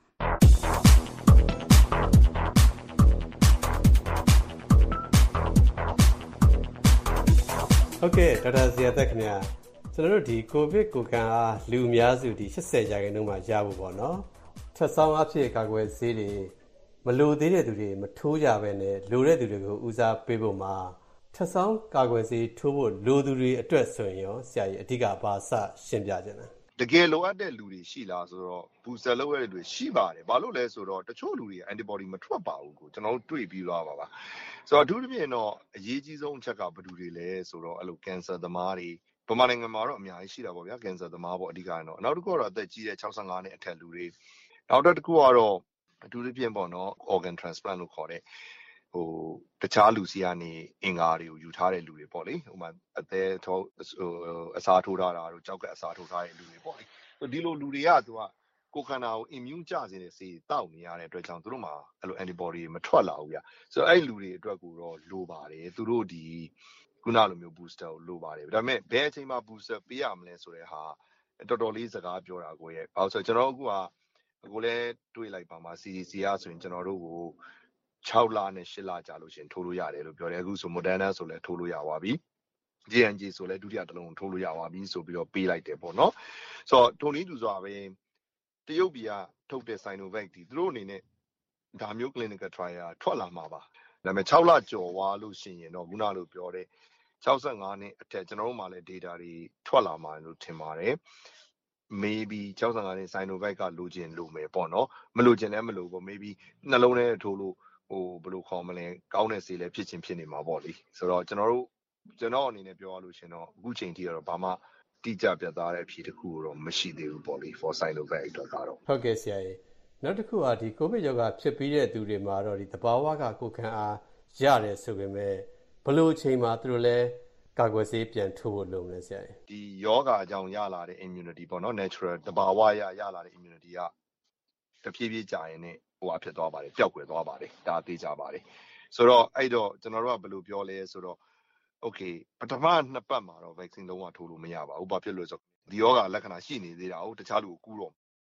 ဟုတ်ကဲ့ဒေါက်တာဇေယျသက်ခင်ဗျာကျွန်တော်တို့ဒီကိုဗစ်ကိုခံအားလူအများစုဒီ၈၀ရာခိုင်နှုန်းမှာရဖို့ပေါ့နော်ထပ်ဆောင်အဖြစ်ကာကွယ်ဆေးတွေမလိုသေးတဲ့သူတွေမထိုးကြပဲနဲ့လိုတဲ့သူတွေကိုဦးစားပေးဖို့မှာထပ်ဆောင်ကာကွယ်ဆေးထိုးဖို့လိုသူတွေအတွက်ဆိုရင်ရောဆရာကြီးအဓိကဘာစရှင်းပြကြတယ်တကယ်လိုအပ်တဲ့လူတွေရှိလားဆိုတော့ဘူစတာလုပ်ရတဲ့လူတွေရှိပါတယ်ဘာလို့လဲဆိုတော့တချို့လူတွေ antibody မထွက်ပါဘူးကိုကျွန်တော်တို့တွေ့ပြီးသွားပါပါဆိုတော့အထူးသဖြင့်တော့အရေးကြီးဆုံးအချက်ကဘယ်သူတွေလဲဆိုတော့အဲ့လို cancer သမားတွေဗမာနိုင်ငံမှာတော့အများကြီးရှိတာပေါ့ဗျာ cancer သမားပေါ့အဓိကတော့နောက်တစ်ခုကတော့အသက်ကြီးတဲ့၆၅နှစ်အထက်လူတွေနောက်တစ်ခုကတော့အထူးသဖြင့်ပေါ့နော် organ transplant လို့ခေါ်တဲ့ဟိုတခြားလူစီကနေအင်္ဂါတွေကိုယူထားတဲ့လူတွေပေါ့လေဟိုမှာအသက်ထိုးအစာထိုးထားတာတို့ကြောက်ကအစာထိုးထားတဲ့လူတွေပေါ့လေဒီလိုလူတွေကသူကကိုယ်ခန္ဓာကို immune ကျစေတဲ့ဆေးတောက်နေရတဲ့အတွက်ကြောင့်သူတို့မှာအဲ့လို antibody မထွက်လာဘူးဗျဆိုတော့အဲ့လူတွေအတွက်ကိုတော့လိုပါတယ်သူတို့ဒီခုနလိုမျိုး booster ကိုလိုပါတယ်ဒါပေမဲ့ဘယ်အချိန်မှာ booster ပေးရမလဲဆိုတဲ့ဟာတော်တော်လေးစကားပြောတာကိုရဲ့ဘာလို့ဆိုတော့ကျွန်တော်အခုကအခုလည်းတွေးလိုက်ပါမှာ စီ ဒီ စီ ကဆိုရင်ကျွန်တော်တို့ကို၆လနဲ့၈လကြာလို့ရှင်ထိုးလို့ရတယ်လို့ပြောတယ်အခုဆို Moderna ဆိုလည်းထိုးလို့ရပါပြီ ဂျေ အန် ဂျေ ဆိုလည်းဒုတိယတစ်လုံးထိုးလို့ရပါပြီဆိုပြီးတော့ပေးလိုက်တယ်ပေါ့နော်ဆိုတော့ထိုနည်းတူစွာပဲတရုတ်ပြည်ကထုတ်တဲ့ Sinovac ဒီသူတို့အနေနဲ့ဒါမျိုး clinical trial ထွက်လာမှာပါဒါပေမဲ့၆လကျော်သွားလို့ရှိရင်တော့ခုနလိုပြောတဲ့၆၅နှစ်အထက်ကျွန်တော်တို့မှလည်း data တွေထွက်လာမှာလို့ထင်ပါတယ်maybe ၆၅နှစ် Sinovac ကလိုချင်လိုမယ်ပေါ့နော်မလိုချင်လည်းမလိုပေါ့ maybe နှလုံးထဲထိုးလို့ဟိုဘယ်လိုခေါ်မလဲကောင်းတဲ့ဆေးလည်းဖြစ်ချင်းဖြစ်နေမှာပေါ့လေဆိုတော့ကျွန်တော်တို့ကျွန်တော်အနေနဲ့ပြောရလို့ရှင်တော့အခုချိန်ထိကတော့ဘာမှတိကျပြတ်သားတဲ့အဖြေတစ်ခုတော့မရှိသေးဘူးပေါ့လေ for Sinovac အတွက်ကတော့ဟုတ်ကဲ့ဆရာကြီးနောက်တစ်ခုကဒီကိုဗစ်ရောဂါဖြစ်ပြီးတဲ့သူတွေမှာတော့ဒီသဘာဝကကိုယ်ခံအားရတယ်ဆိုပေမဲ့ဘယ်လိုအချိန်မှာသူတို့လဲကာကွယ်ဆေးပြန်ထိုးဖို့လုပ်လဲဆရာကြီးဒီယောဂအကြောင်းရလာတဲ့ immunity ပေါ့နော် natural တဘာဝရရလာတဲ့ immunity ကတဖြည်းဖြည်းကြာရင်လည်းဟိုအဖြစ်သွားပါတယ်ပျောက်ကွယ်သွားပါတယ်ဒါသိကြပါတယ်ဆိုတော့အဲ့တော့ကျွန်တော်တို့ကဘယ်လိုပြောလဲဆိုတော့ okay ပထမနှစ်ပတ်မှာတော့ vaccine လုံးဝထိုးလို့မရပါဘူးဘာဖြစ်လို့လဲဆိုတော့ဒီယောဂလက္ခဏာရှိနေသေးတာဟုတ်တခြားလူကိုကူးတော့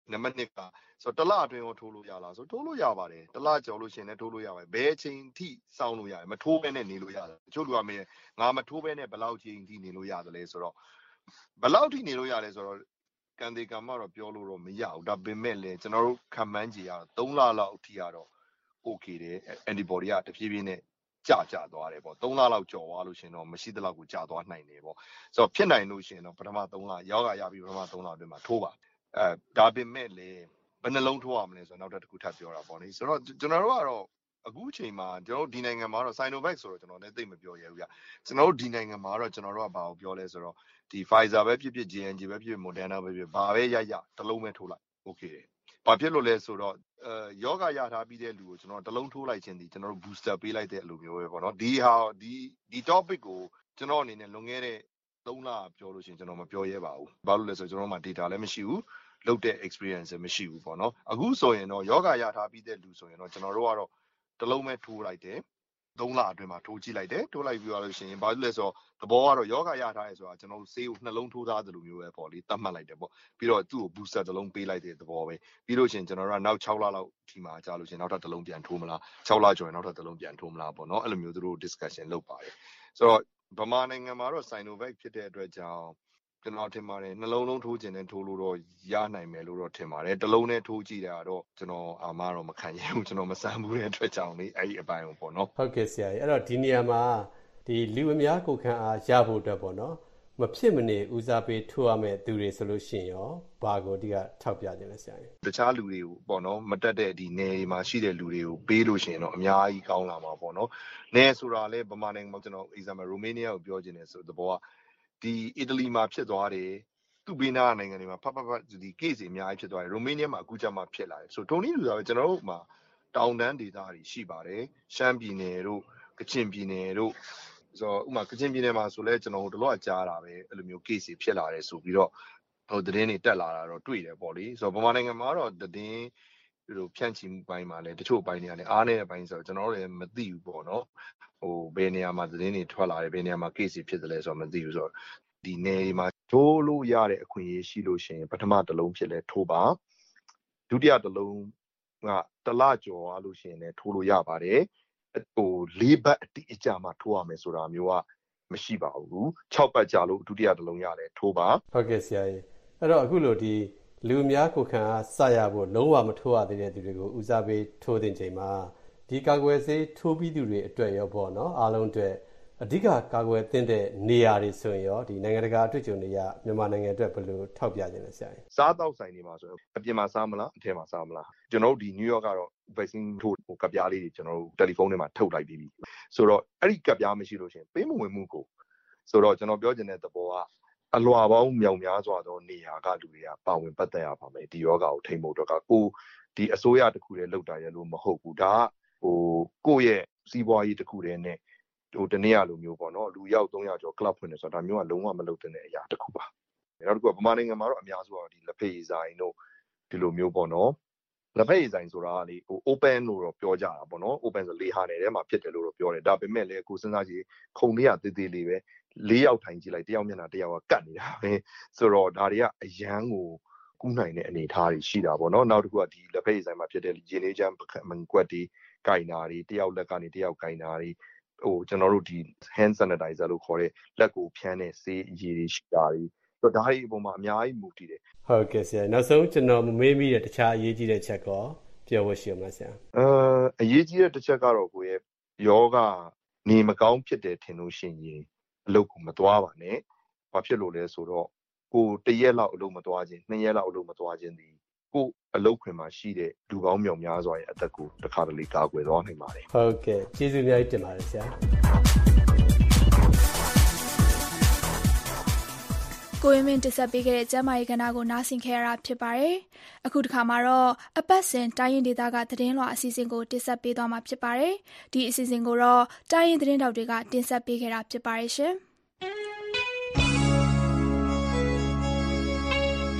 နံပါတ်နှစ်ကဆိုတော့တလအတွင်းကိုထိုးလို့ရလားဆိုထိုးလို့ရပါတယ်တလကျော်လို့ရှင်လည်းထိုးလို့ရပါတယ်ဘယ်ချိန်ထိစောင်းလို့ရတယ်မထိုးဘဲနဲ့နေလို့ရတယ်တချို့လူကမင်းငါမထိုးဘဲနဲ့ဘယ်လောက်ချိန်ထိနေလို့ရတယ်လဲဆိုတော့ဘယ်လောက်ထိနေလို့ရလဲဆိုတော့ကံဒီကံမတော့ပြောလို့တော့မရဘူးဒါပေမဲ့လည်းကျွန်တော်တို့ခံမှန်းကြည့်ရတော့သုံးလလောက်အထိကတော့ okay တယ် antibody ကတဖြည်းဖြည်းနဲ့ကြာကြာသွားတယ်ပေါ့သုံးလလောက်ကျော်သွားလို့ရှင်တော့မရှိသလောက်ကိုကြာသွားနိုင်တယ်ပေါ့ဆိုတော့ဖြစ်နိုင်လို့ရှင်တော့ပထမသုံးလယောဂရပြီးပထမသုံးလအတွင်းမှာထိုးပါအဲဒါပေမဲ့လည်းဘယ်နှလုံးထိုးရမလဲဆိုတော့နောက်တစ်ခုထပ်ပြောတာပေါ့လေဆိုတော့ကျွန်တော်တို့ကတော့အခုချိန်မှာကျွန်တော်တို့ဒီနိုင်ငံမှာတော့ Sinovac ဆိုတော့ကျွန်တော်လည်းသိမပြောရဘူးဗျကျွန်တော်တို့ဒီနိုင်ငံမှာတော့ကျွန်တော်တို့ကဘာကိုပြောလဲဆိုတော့ဒီ Pfizer ပဲဖြစ်ဖြစ် J and J ပဲဖြစ်ဖြစ် Moderna ပဲဖြစ်ဘာပဲရရတစ်လုံးပဲထိုးလိုက် okay ဘာဖြစ်လို့လဲဆိုတော့အဲယောဂရထားပြီးတဲ့လူကိုကျွန်တော်တစ်လုံးထိုးလိုက်ခြင်းဒီကျွန်တော်တို့ booster ပေးလိုက်တဲ့အလိုမျိုးပဲပေါ့နော်ဒီဟာဒီဒီ topic ကိုကျွန်တော်အနေနဲ့လွန်ခဲ့တဲ့သုံးလပြောလို့ရှိရင်ကျွန်တော်မပြောရဲပါဘူးဘာလို့လဲဆိုတော့ကျွန်တော်မှ data လည်းမရှိဘူးလုပ်တဲ့ experience လည်းမရှိဘူးပေါ့နော်အခုဆိုရင်တော့ယောဂရထားပြီးတဲ့လူဆိုရင်တော့ကျွန်တော်တို့ကတော့တစ်လုံးပဲထိုးလိုက်တယ်သုံးလအတွင်းမှာထိုးကြည့်လိုက်တယ်ထိုးလိုက်ပြီးတော့လို့ရှိရင်ဘာလို့လဲဆိုတော့သဘောကတော့ယောဂရထားရဲဆိုတာကျွန်တော်တို့ဆေးကိုနှလုံးထိုးသားသလိုမျိုးပဲပေါ့လေသတ်မှတ်လိုက်တယ်ပေါ့ပြီးတော့သူ့ကို booster တစ်လုံးပေးလိုက်တဲ့သဘောပဲပြီးလို့ရှိရင်ကျွန်တော်တို့ကနောက်၆လလောက်ဒီမှာကြာလို့ရှိရင်နောက်ထပ်တစ်လုံးပြန်ထိုးမလား၆လကျော်ရင်နောက်ထပ်တစ်လုံးပြန်ထိုးမလားပေါ့နော်အဲ့လိုမျိုးသူတို့ discussion လုပ်ပါတယ်ဆိုတော့ဗမာနိုင်ငံမှာတော့ Sinovac ဖြစ်တဲ့အတွက်ကြောင့်ကျွန်တော်ထင်ပါတယ်နှလုံးလုံးထိုးခြင်းနဲ့ထိုးလို့တော့ရနိုင်မယ်လို့တော့ထင်ပါတယ်တစ်လုံးနဲ့ထိုးကြည့်တာတော့ကျွန်တော်အာမတော့မခံရဘူးကျွန်တော်မစမ်းဘူးတဲ့အတွက်ကြောင့်လေအဲ့ဒီအပိုင်းပေါ့နော်ဟုတ်ကဲ့ဆရာကြီးအဲ့တော့ဒီနေရာမှာဒီလူအများကိုခံအားရဖို့အတွက်ပေါ့နော်မဖြစ်မနေဦးစားပေးထိုးရမယ့်သူတွေဆိုလို့ရှိရင်ရောဘာကိုဒီကထောက်ပြခြင်းလဲဆရာကြီးတခြားလူတွေကိုပေါ့နော်မတက်တဲ့ဒီနယ်တွေမှာရှိတဲ့လူတွေကိုပေးလို့ရှိရင်တော့အများကြီးကောင်းလာမှာပေါ့နော်နယ်ဆိုတာလဲဗမာနိုင်ငံမှာကျွန်တော် example ရိုမေးနီးယားကိုပြောခြင်းတယ်ဆိုတဲ့ဘောကဒီအီတလီမှာဖြစ်သွားတယ်သူ့ဘေးနားနိုင်ငံတွေမှာဖတ်ဖတ်ဖတ်ဒီ case တွေအများကြီးဖြစ်သွားတယ်ရိုမေးနီးယားမှာအခုကျမှဖြစ်လာတယ်ဆိုတော့ဒုံနည်းလူသားပဲကျွန်တော်တို့မှာတောင်တန်းဒေသတွေရှိပါတယ်ရှမ်းပြည်နယ်တို့ကချင်ပြည်နယ်တို့ဆိုတော့ဥပမာကချင်ပြည်နယ်မှာဆိုလဲကျွန်တော်တို့တော့ကြားတာပဲအဲ့လိုမျိုး case တွေဖြစ်လာတယ်ဆိုပြီးတော့ဟိုသတင်းတွေတက်လာတာတော့တွေ့တယ်ပေါ့လေဆိုတော့ဗမာနိုင်ငံမှာတော့သတင်းဟိုဖြန့်ချီမှုပိုင်းမှာလဲတချို့ပိုင်းတွေကလည်းအားနေတဲ့ပိုင်းဆိုတော့ကျွန်တော်တို့လည်းမသိဘူးပေါ့နော်ဟိုဘယ်နေရာမှာသတင်းတွေထွက်လာတယ်ဘယ်နေရာမှာ case တွေဖြစ်တယ်လဲဆိုတော့မသိဘူးဆိုတော့ဒီနယ်မှာထိုးလို့ရတဲ့အခွင့်အရေးရှိလို့ရှိရင်ပထမတစ်လုံးဖြစ်လဲထိုးပါဒုတိယတစ်လုံးကတစ်လကျော်သွားလို့ရှိရင်လည်းထိုးလို့ရပါတယ်ဟိုလေးဘတ်အတိအကျမှထိုးရမယ်ဆိုတာမျိုးကမရှိပါဘူး၆ပတ်ကြာလို့ဒုတိယတစ်လုံးရတယ်ထိုးပါဟုတ်ကဲ့ဆရာကြီးအဲ့တော့အခုလို့ဒီလူများကိုခံအားစရဖို့လုံးဝမထိုးရသေးတဲ့သူတွေကိုဦးစားပေးထိုးတဲ့ချိန်မှာဒီကာကွယ်ဆေးထိုးပြီးသူတွေအတွက်ရောပေါ့နော်အားလုံးအတွက်အဓိကကာကွယ်သင့်တဲ့နေရာတွေဆိုရင်ရောဒီနိုင်ငံတကာအတွေ့အကြုံတွေကမြန်မာနိုင်ငံအတွက်ဘယ်လိုထောက်ပြခြင်းလဲဆရာကြီးစားတော့ဆိုင်နေမှာဆိုတော့အပြင်မှာစားမလားအထဲမှာစားမလားကျွန်တော်တို့ဒီနယူးယောက်ကတော့ vaccine ထိုးဟိုကပ်ပြားလေးတွေကျွန်တော်တို့တယ်လီဖုန်းထဲမှာထုတ်လိုက်ပြီးပြီဆိုတော့အဲ့ဒီကပ်ပြားမရှိလို့ရှိရင်ပေးမဝင်မှုကိုဆိုတော့ကျွန်တော်ပြောချင်တဲ့သဘောကအလွာပေါင်းမြောင်များစွာသောနေရာကလူတွေကပါဝင်ပတ်သက်ရပါမယ်ဒီယောဂါကိုထိန်းဖို့အတွက်ကကိုဒီအစိုးရတစ်ခုတည်းလောက်တာရလို့မဟုတ်ဘူးဒါကဟိုကိုယ့်ရဲ့စီးပွားရေးတစ်ခုတည်းနဲ့ဟိုတနေ့အလိုမျိုးပေါ့နော်လူရောက်သုံးရာကျော် club ဖွင့်နေဆိုတာဒါမျိုးကလုံးဝမလုပ်တဲ့အရာတစ်ခုပါနောက်တစ်ခုကဗမာနိုင်ငံမှာတော့အများစုကဒီလက်ဖက်ရည်ဆိုင်တို့ဒီလိုမျိုးပေါ့နော်လက်ဖက်ရည်ဆိုင်ဆိုတာကလေဟို open လို့တော့ပြောကြတာပေါ့နော် open ဆိုလေဟာနယ်ထဲမှာဖြစ်တယ်လို့တော့ပြောတယ်ဒါပေမဲ့လည်းကိုစဉ်းစားကြည့်ခုံလေးကသေးသေးလေးပဲလေးယောက်ထိုင်ကြည့်လိုက်တယောက်မျက်နှာတယောက်ကကတ်နေတာပဲဆိုတော့ဒါတွေကအရန်ကိုကူးနိုင်တဲ့အနေအထားတွေရှိတာပေါ့နော်နောက်တစ်ခုကဒီလက်ဖက်ရည်ဆိုင်မှာဖြစ်တဲ့ရေနေချမ်းမန်ကွက်တွေကင်နာတွေတယောက်လက်ကနေတယောက်ကင်နာတွေဟိုကျွန်တော်တို့ဒီ hand sanitizer လို့ခေါ်တဲ့လက်ကိုဖြန်းတဲ့ဆေးအရည်တွေရှိတာတွေဆိုတော့ဒါတွေအပေါ်မှာအများကြီးမူတည်တယ်ဟုတ်ကဲ့ဆရာနောက်ဆုံးကျွန်တော်မေးမိတဲ့တခြားအရေးကြီးတဲ့ချက်ကောပြောဖို့ရှိအောင်လားဆရာအဲအရေးကြီးတဲ့တစ်ချက်ကတော့ကိုရဲ့ယောဂနေမကောင်းဖြစ်တယ်ထင်လို့ရှိရင်အလုပ်ကိုမသွားပါနဲ့ဘာဖြစ်လို့လဲဆိုတော့ကိုတရက်လောက်အလုပ်မသွားခြင်းနှစ်ရက်လောက်အလုပ်မသွားခြင်းဒီကိုအလုပ်ခွင်မှာရှိတဲ့လူပေါင်းမြောင်များစွာရဲ့အသက်ကိုတစ်ခါတလေကာကွယ်သွားနိုင်ပါတယ်ဟုတ်ကဲ့ကျေးဇူးအများကြီးတင်ပါတယ်ဆရာကိုရင်မင်းတက်ဆက်ပေးခဲ့တဲ့ကျမ်းမာရေးကဏ္ဍကိုနားဆင်ခဲ့ရတာဖြစ်ပါတယ်။အခုတစ်ခါမှာတော့အပတ်စဉ်တိုင်းရင်ဒေသကသတင်းလွှာအစီအစဉ်ကိုတင်ဆက်ပေးသွားမှာဖြစ်ပါတယ်။ဒီအစီအစဉ်ကိုတော့တိုင်းရင်သတင်းတောက်တွေကတင်ဆက်ပေးခဲ့တာဖြစ်ပါတယ်ရှင်။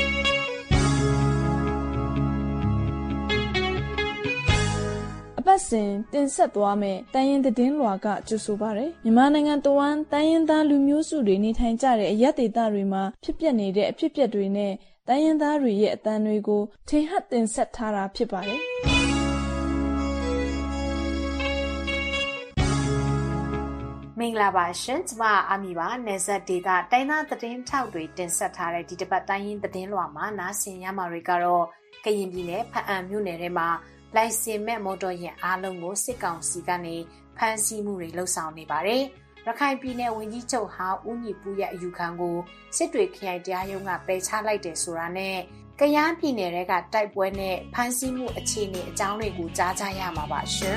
အပတ်စစဉ်တင်ဆက်သွားမယ်တိုင်းရင်းသတင်းလွှာကကြိုဆိုပါရယ်မြန်မာနိုင်ငံတဝန်းတိုင်းရင်းသားလူမျိုးစုတွေနေထိုင်ကြတဲ့အရပ်ဒေသတွေမှာဖြစ်ပျက်နေတဲ့အဖြစ်အပျက်တွေနဲ့တိုင်းရင်းသားတွေရဲ့အသံတွေကိုထင်ဟပ်တင်ဆက်ထားတာဖြစ်ပါတယ်မင်္ဂလာပါရှင်ကျမအာမီပါနေဆက်ဒေတာတိုင်းသားသတင်းထောက်တွေတင်ဆက်ထားတဲ့ဒီတစ်ပတ်တိုင်းရင်းသတင်းလွှာမှာနားဆင်ရမှာတွေကတော့ကရင်ပြည်နယ်ဖအံမြို့နယ်ထဲမှာလိုင်စင်မဲ့မော်တော်ယာဉ်အားလုံးကိုစစ်ကောင်စီကနေဖမ်းဆီးမှုတွေလှုပ်ဆောင်နေပါတယ်ရခိုင်ပြည်နယ်ဝန်ကြီးချုပ်ဟောင်းဦးညီပူရဲ့အယူခံကိုစစ်တွေခရိုင်တရားရုံးကပယ်ချလိုက်တယ်ဆိုတာနဲ့ကယားပြည်နယ်ကတိုက်ပွဲနဲ့ဖမ်းဆီးမှုအခြေအနေအကြောင်းတွေကိုကြားကြရမှာပါရှင်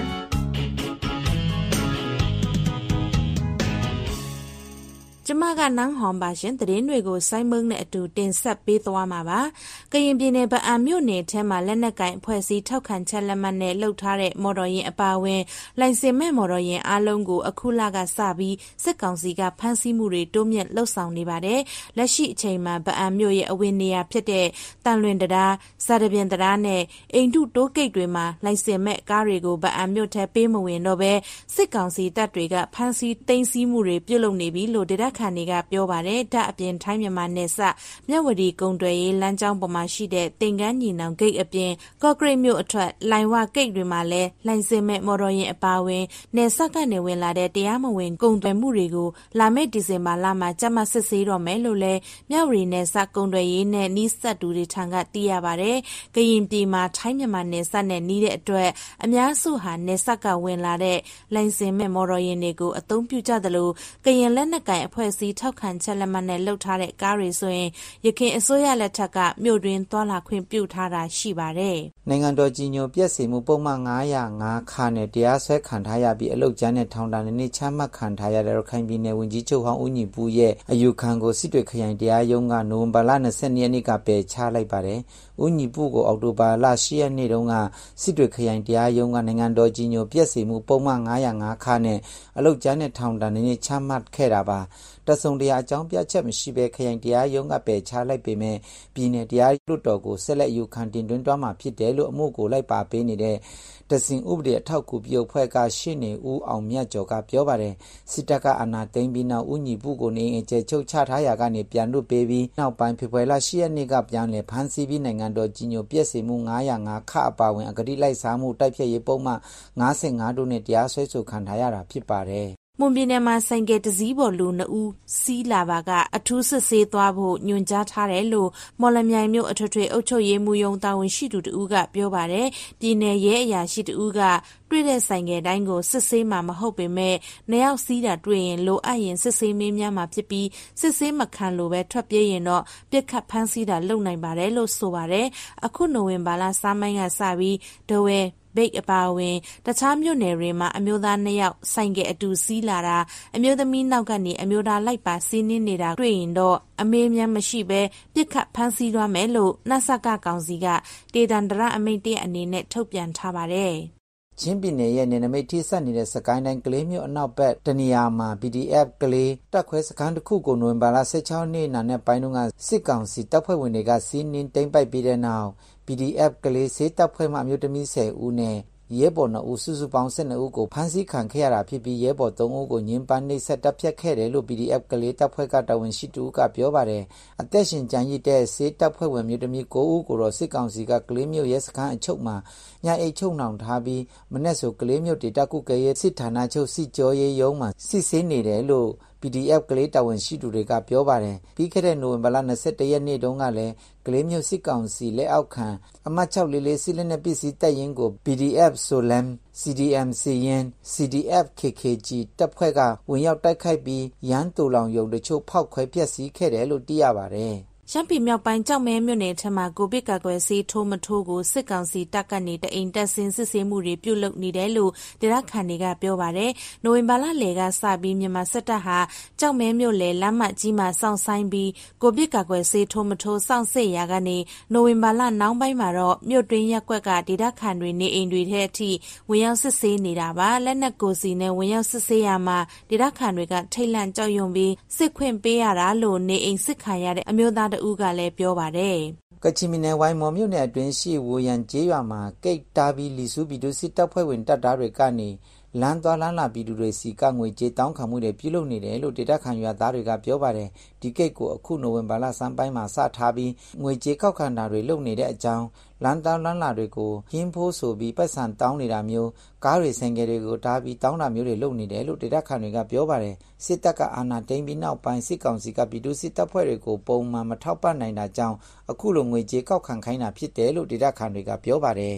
ကျမကနန်းဟွန်ပါရှင်သတင်းတွေကိုစိုင်းမုံနဲ့အတူတင်ဆက်ပေးသွားမှာပါကရင်ပြည်နယ်ဗအံမြို့နယ်ထဲမှာလက်နက်ကင်အဖွဲ့အစည်းထောက်ခံချက်လက်မှတ်နဲ့လှုပ်ထားတဲ့မော်တော်ယာဉ်အပါအဝင်လိုင်စင်မဲ့မော်တော်ယာဉ်အားလုံးကိုအခုလကစပြီးစစ်ကောင်စီကဖမ်းဆီးမှုတွေတိုးမြင့်လှုပ်ဆောင်နေပါတယ်လက်ရှိအချိန်မှာဗအံမြို့ရဲ့အဝင်နေရာဖြစ်တဲ့တန်လွင်တရားစာတပြင်တရားနဲ့အိမ်တုတိုးကိတ်တွေမှာလိုင်စင်မဲ့ကားတွေကိုဗအံမြို့ထဲပေးမဝင်တော့ဘဲစစ်ကောင်စီတပ်တွေကဖမ်းဆီးသိမ်းဆည်းမှုတွေပြုလုပ်နေပြီလို့ဒေသခံတွေကပြောပါတယ်ဓာတ်အပြင်ထိုင်းမြန်မာနယ်စပ်မြဝတီကုန်းတွယ်ရေးလမ်းကြောင်းပေါ်မှာရှိတဲ့တင်ကန်းညီနောင်ဂိတ်အပြင်ကော့ကရိတ်မြို့အထွက်လိုင်ဝဂိတ်တွေမှာလည်းလိုင်စင်မဲ့မော်တော်ယာဉ်အပါအဝင်နယ်စပ်ကနေဝင်လာတဲ့တရားမဝင်ကုန်သွယ်မှုတွေကိုလာမယ့်ဒီဇင်ဘာလမှာကြပ်မတ်စစ်ဆေးတော့မယ်လို့လည်းမြဝတီနယ်စပ်ကုန်းတွယ်ရေးနဲ့နီးစပ်သူတွေထံကသိရပါတယ်ကရင်ပြည်မှာထိုင်းမြန်မာနယ်စပ်နဲ့နီးတဲ့အတွက်အများစုဟာနယ်စပ်ကဝင်လာတဲ့လိုင်စင်မဲ့မော်တော်ယာဉ်တွေကိုအသုံးပြုကြသလိုကရင်လက်နက်ကိုင်အဖွဲ့အစည်းထောက်ခံချက်လက်မှတ်နဲ့လှုပ်ထားတဲ့ကားတွေဆိုရင်ရခိုင်အစိုးရလက်ထက်ကမြို့တွင်သွားလာခွင့်ပြုထားတာရှိပါတယ်။နိုင်ငံတော်ကြီးညိုပြည့်စုံမှုပုံမှန်nine oh fiveခါနဲ့တရားစွဲခံထားရပြီးအလုတ်ကျန်းနဲ့ထောင်ဒဏ်နဲ့ချမှတ်ခံထားရတဲ့ရခိုင်ပြည်နယ်ဝန်ကြီးချုပ်ဟောင်းဦးညီပူရဲ့အယူခံကိုစစ်တွေခရိုင်တရားရုံးကနိုဝင်ဘာလtwentyရက်နေ့ကပယ်ချလိုက်ပါတယ်။ဦးညီပူကိုအောက်တိုဘာလeightရက်နေ့တုန်းကစစ်တွေခရိုင်တရားရုံးကနိုင်ငံတော်ကြီးညိုပြည့်စုံမှုပုံမှန်nine oh fiveခါနဲ့အလုတ်ကျန်းနဲ့ထောင်ဒဏ်နဲ့ချမှတ်ခဲ့တာပါ။တဆုံတရားအကြောင်းပြချက်မရှိဘဲခရိုင်တရားရုံးကပယ်ချလိုက်ပေမဲ့ပြည်နယ်တရားလွှတ်တော်ကိုဆက်လက်အယူခံတင်သွင်းသွားမှာဖြစ်တယ်လို့အမှုကိုလိုက်ပါပေးနေတဲ့တစင်ဥပဒေအထောက်အကူပြုအဖွဲ့ကရှေ့နေဦးအောင်မြတ်ကျော်ကပြောပါတယ်စစ်တပ်ကအာဏာသိမ်းပြီးနောက်ဦးညီပုကိုနေအကျယ်ချုပ်ချထားရာကနေပြန်လွတ်ပေးပြီးနောက်ပိုင်းဖေဖော်ဝါရီလeightရက်နေ့ကပြန်လည်ဖမ်းဆီးပြီးနိုင်ငံတော်ကြီးညိုပြည့်စုံမှုnine oh fiveခအပါဝင်အဂတိလိုက်စားမှုတိုက်ဖျက်ရေးပုံမှန်fifty-fiveတို့နဲ့တရားစွဲဆိုခံထားရတာဖြစ်ပါတယ်မွန်ပြည်နယ်မှာဆိုင်ကယ်တစည်းပေါ်လူနှစ်ဦးစီးလာပါကအထူးစစ်ဆေးသွားဖို့ညွှန်ကြားထားတယ်လို့မော်လမြိုင်မြို့အထွေထွေအုပ်ချုပ်ရေးမှူးရုံးတာဝန်ရှိသူတို့ကပြောပါတယ်ပြည်နယ်ရဲအရာရှိတို့ကတွေ့တဲ့ဆိုင်ကယ်တိုင်းကိုစစ်ဆေးမှာမဟုတ်ပေမဲ့နှစ်ယောက်စီးတာတွေ့ရင်လိုအပ်ရင်စစ်ဆေးမေးမြန်းမှာဖြစ်ပြီးစစ်ဆေးမခံလို့ပဲထွက်ပြေးရင်တော့ပြစ်ခတ်ဖမ်းဆီးတာလုပ်နိုင်ပါတယ်လို့ဆိုပါတယ်အခုနိုဝင်ဘာလစမိုင်းကစပြီးဒဝဲဘိတ်အပါဝင်တခြားမြို့နယ်တွေမှာအမျိုးသားနှစ်ယောက်ဆိုင်ကယ်အတူစီးလာတာအမျိုးသမီးနောက်ကနေအမျိုးသားလိုက်ပါစီးနင်းနေတာတွေ့ရင်တော့အမေးမြန်းမရှိပဲပြစ်ခတ်ဖမ်းဆီးသွားမယ်လို့နစကကောင်စီကဒေသန္တရအမိန့်တရအနေနဲ့ထုတ်ပြန်ထားပါတယ်ချင်းပြည်နယ်ရဲ့နယ်နိမိတ်ထိစပ်နေတဲ့စကိုင်းတိုင်းကလေးမြို့အနောက်ဘက်တနေရာမှာ B D F ကလေးတပ်ခွဲစခန်းတစ်ခုကိုနိုဝင်ဘာလsixteenရက်နေ့နာနဲ့ပိုင်းတုန်းကစစ်ကောင်စီတပ်ဖွဲ့ဝင်တွေကစီးနင်းသိမ်းပိုက်ပြီးတဲ့နောက် B D F ကလေးစစ်တပ်ဖွဲ့မှအမျိုးသမီးtenဦးနဲ့ရဲဘော်နှစ်ဦးစုစုပေါင်းtwelveဦးကိုဖမ်းဆီးခံခဲ့ရတာဖြစ်ပြီးရဲဘော်threeဦးကိုညှဉ်းပန်းနှိပ်စက်တပ်ဖြတ်ခဲ့တယ်လို့ B D F ကလေးတပ်ဖွဲ့ကတာဝန်ရှိသူကပြောပါတယ်အသက်ရှင်ကျန်ရစ်တဲ့စစ်တပ်ဖွဲ့ဝင်မျိုးသမီးnineဦးကိုတော့စစ်ကောင်စီကကလေးမြို့ရဲစခန်းအချုပ်မှာညအိတ်ချုပ်နှောင်ထားပြီးမနေ့ဆိုကလေးမြို့ဒေသကုကရဲစစ်ဌာနချုပ်စစ်ကြောရေးရုံးမှာစစ်ဆေးနေတယ်လို့B D F ကလေးတာဝန်ရှိသူတွေကပြောပါတယ်ပြီးခဲ့တဲ့နိုဝင်ဘာလtwenty-oneရက်နေ့တုန်းကလည်းကလေးမျိုးစစ်ကောင်စီလက်အောက်ခံအမှတ်six four fourစစ်လက်နက်ပစ္စည်းတပ်ရင်းကို B D F Solam C D M စီရင် C D F K K G တပ်ဖွဲ့ကဝင်ရောက်တိုက်ခိုက်ပြီးရန်တူလောင်ရုံတချို့ဖောက်ခွဲဖျက်ဆီးခဲ့တယ်လို့သိရပါတယ်ရှမ်းပြည်မြောက်ပိုင်းကြောက်မဲမြို့နယ်ထက်မှာကိုဗစ်ကာကွယ်ဆေးထိုးမထိုးကိုစစ်ကောင်စီတပ်ကနေတအိမ်တက်ဆင်းစစ်ဆေးမှုတွေပြုလုပ်နေတယ်လို့ဒေသခံတွေကပြောပါတယ်။နိုဝင်ဘာလလယ်ကစပြီးမြန်မာစစ်တပ်ဟာကြောက်မဲမြို့လေလမ်းမကြီးမှာစောင့်ဆိုင်ပြီးကိုဗစ်ကာကွယ်ဆေးထိုးမထိုးစောင့်စစ်ရာကနေနိုဝင်ဘာလနောက်ပိုင်းမှာတော့မြို့တွင်းရက်ကွက်ကဒေသခံတွေနေအိမ်တွေထဲအထိဝင်ရောက်စစ်ဆေးနေတာပါ။လက်နက်ကိုစီနဲ့ဝင်ရောက်စစ်ဆေးရမှာဒေသခံတွေကထိတ်လန့်ကြောက်ရွံ့ပြီးစစ်ခွင့်ပေးရတာလို့နေအိမ်စစ်ခံရတဲ့အမျိုးသားတဦးကလည်းပြောပါတယ်ကချင်ပြည်နယ်ဝိုင်းမော်မြို့နယ်အတွင်းရှိဝူရန်ကျေးရွာမှာကိတ်တာဘီလီစုပြည်သူစစ်တပ်ဖွဲ့ဝင်တပ်သားတွေကနေလမ်းသွားလမ်းလာပြည်သူတွေစီကငွေကြေးတောင်းခံမှုတွေပြုလုပ်နေတယ်လို့ဒေသခံရွာသားတွေကပြောပါတယ်ဒီကိတ်ကိုအခုနိုဝင်ဘာလစမ်းပိုင်းမှာစထားပြီးငွေကြေးကောက်ခံတာတွေလုပ်နေတဲ့အကြောင်းလမ်းသွားလမ်းလာတွေကိုရင်းဖိုးဆိုပြီးပတ်စံတောင်းနေတာမျိုးကားတွေဆိုင်ကယ်တွေကိုတားပြီးတောင်းတာမျိုးတွေလုပ်နေတယ်လို့ဒေသခံတွေကပြောပါတယ်စစ်တပ်ကအာဏာသိမ်းပြီးနောက်ပိုင်းစစ်ကောင်စီကပြည်သူစစ်တပ်ဖွဲ့တွေကိုပုံမှန်မထောက်ပံ့နိုင်တာကြောင့်အခုလိုငွေကြေးကောက်ခံခိုင်းတာဖြစ်တယ်လို့ဒေသခံတွေကပြောပါတယ်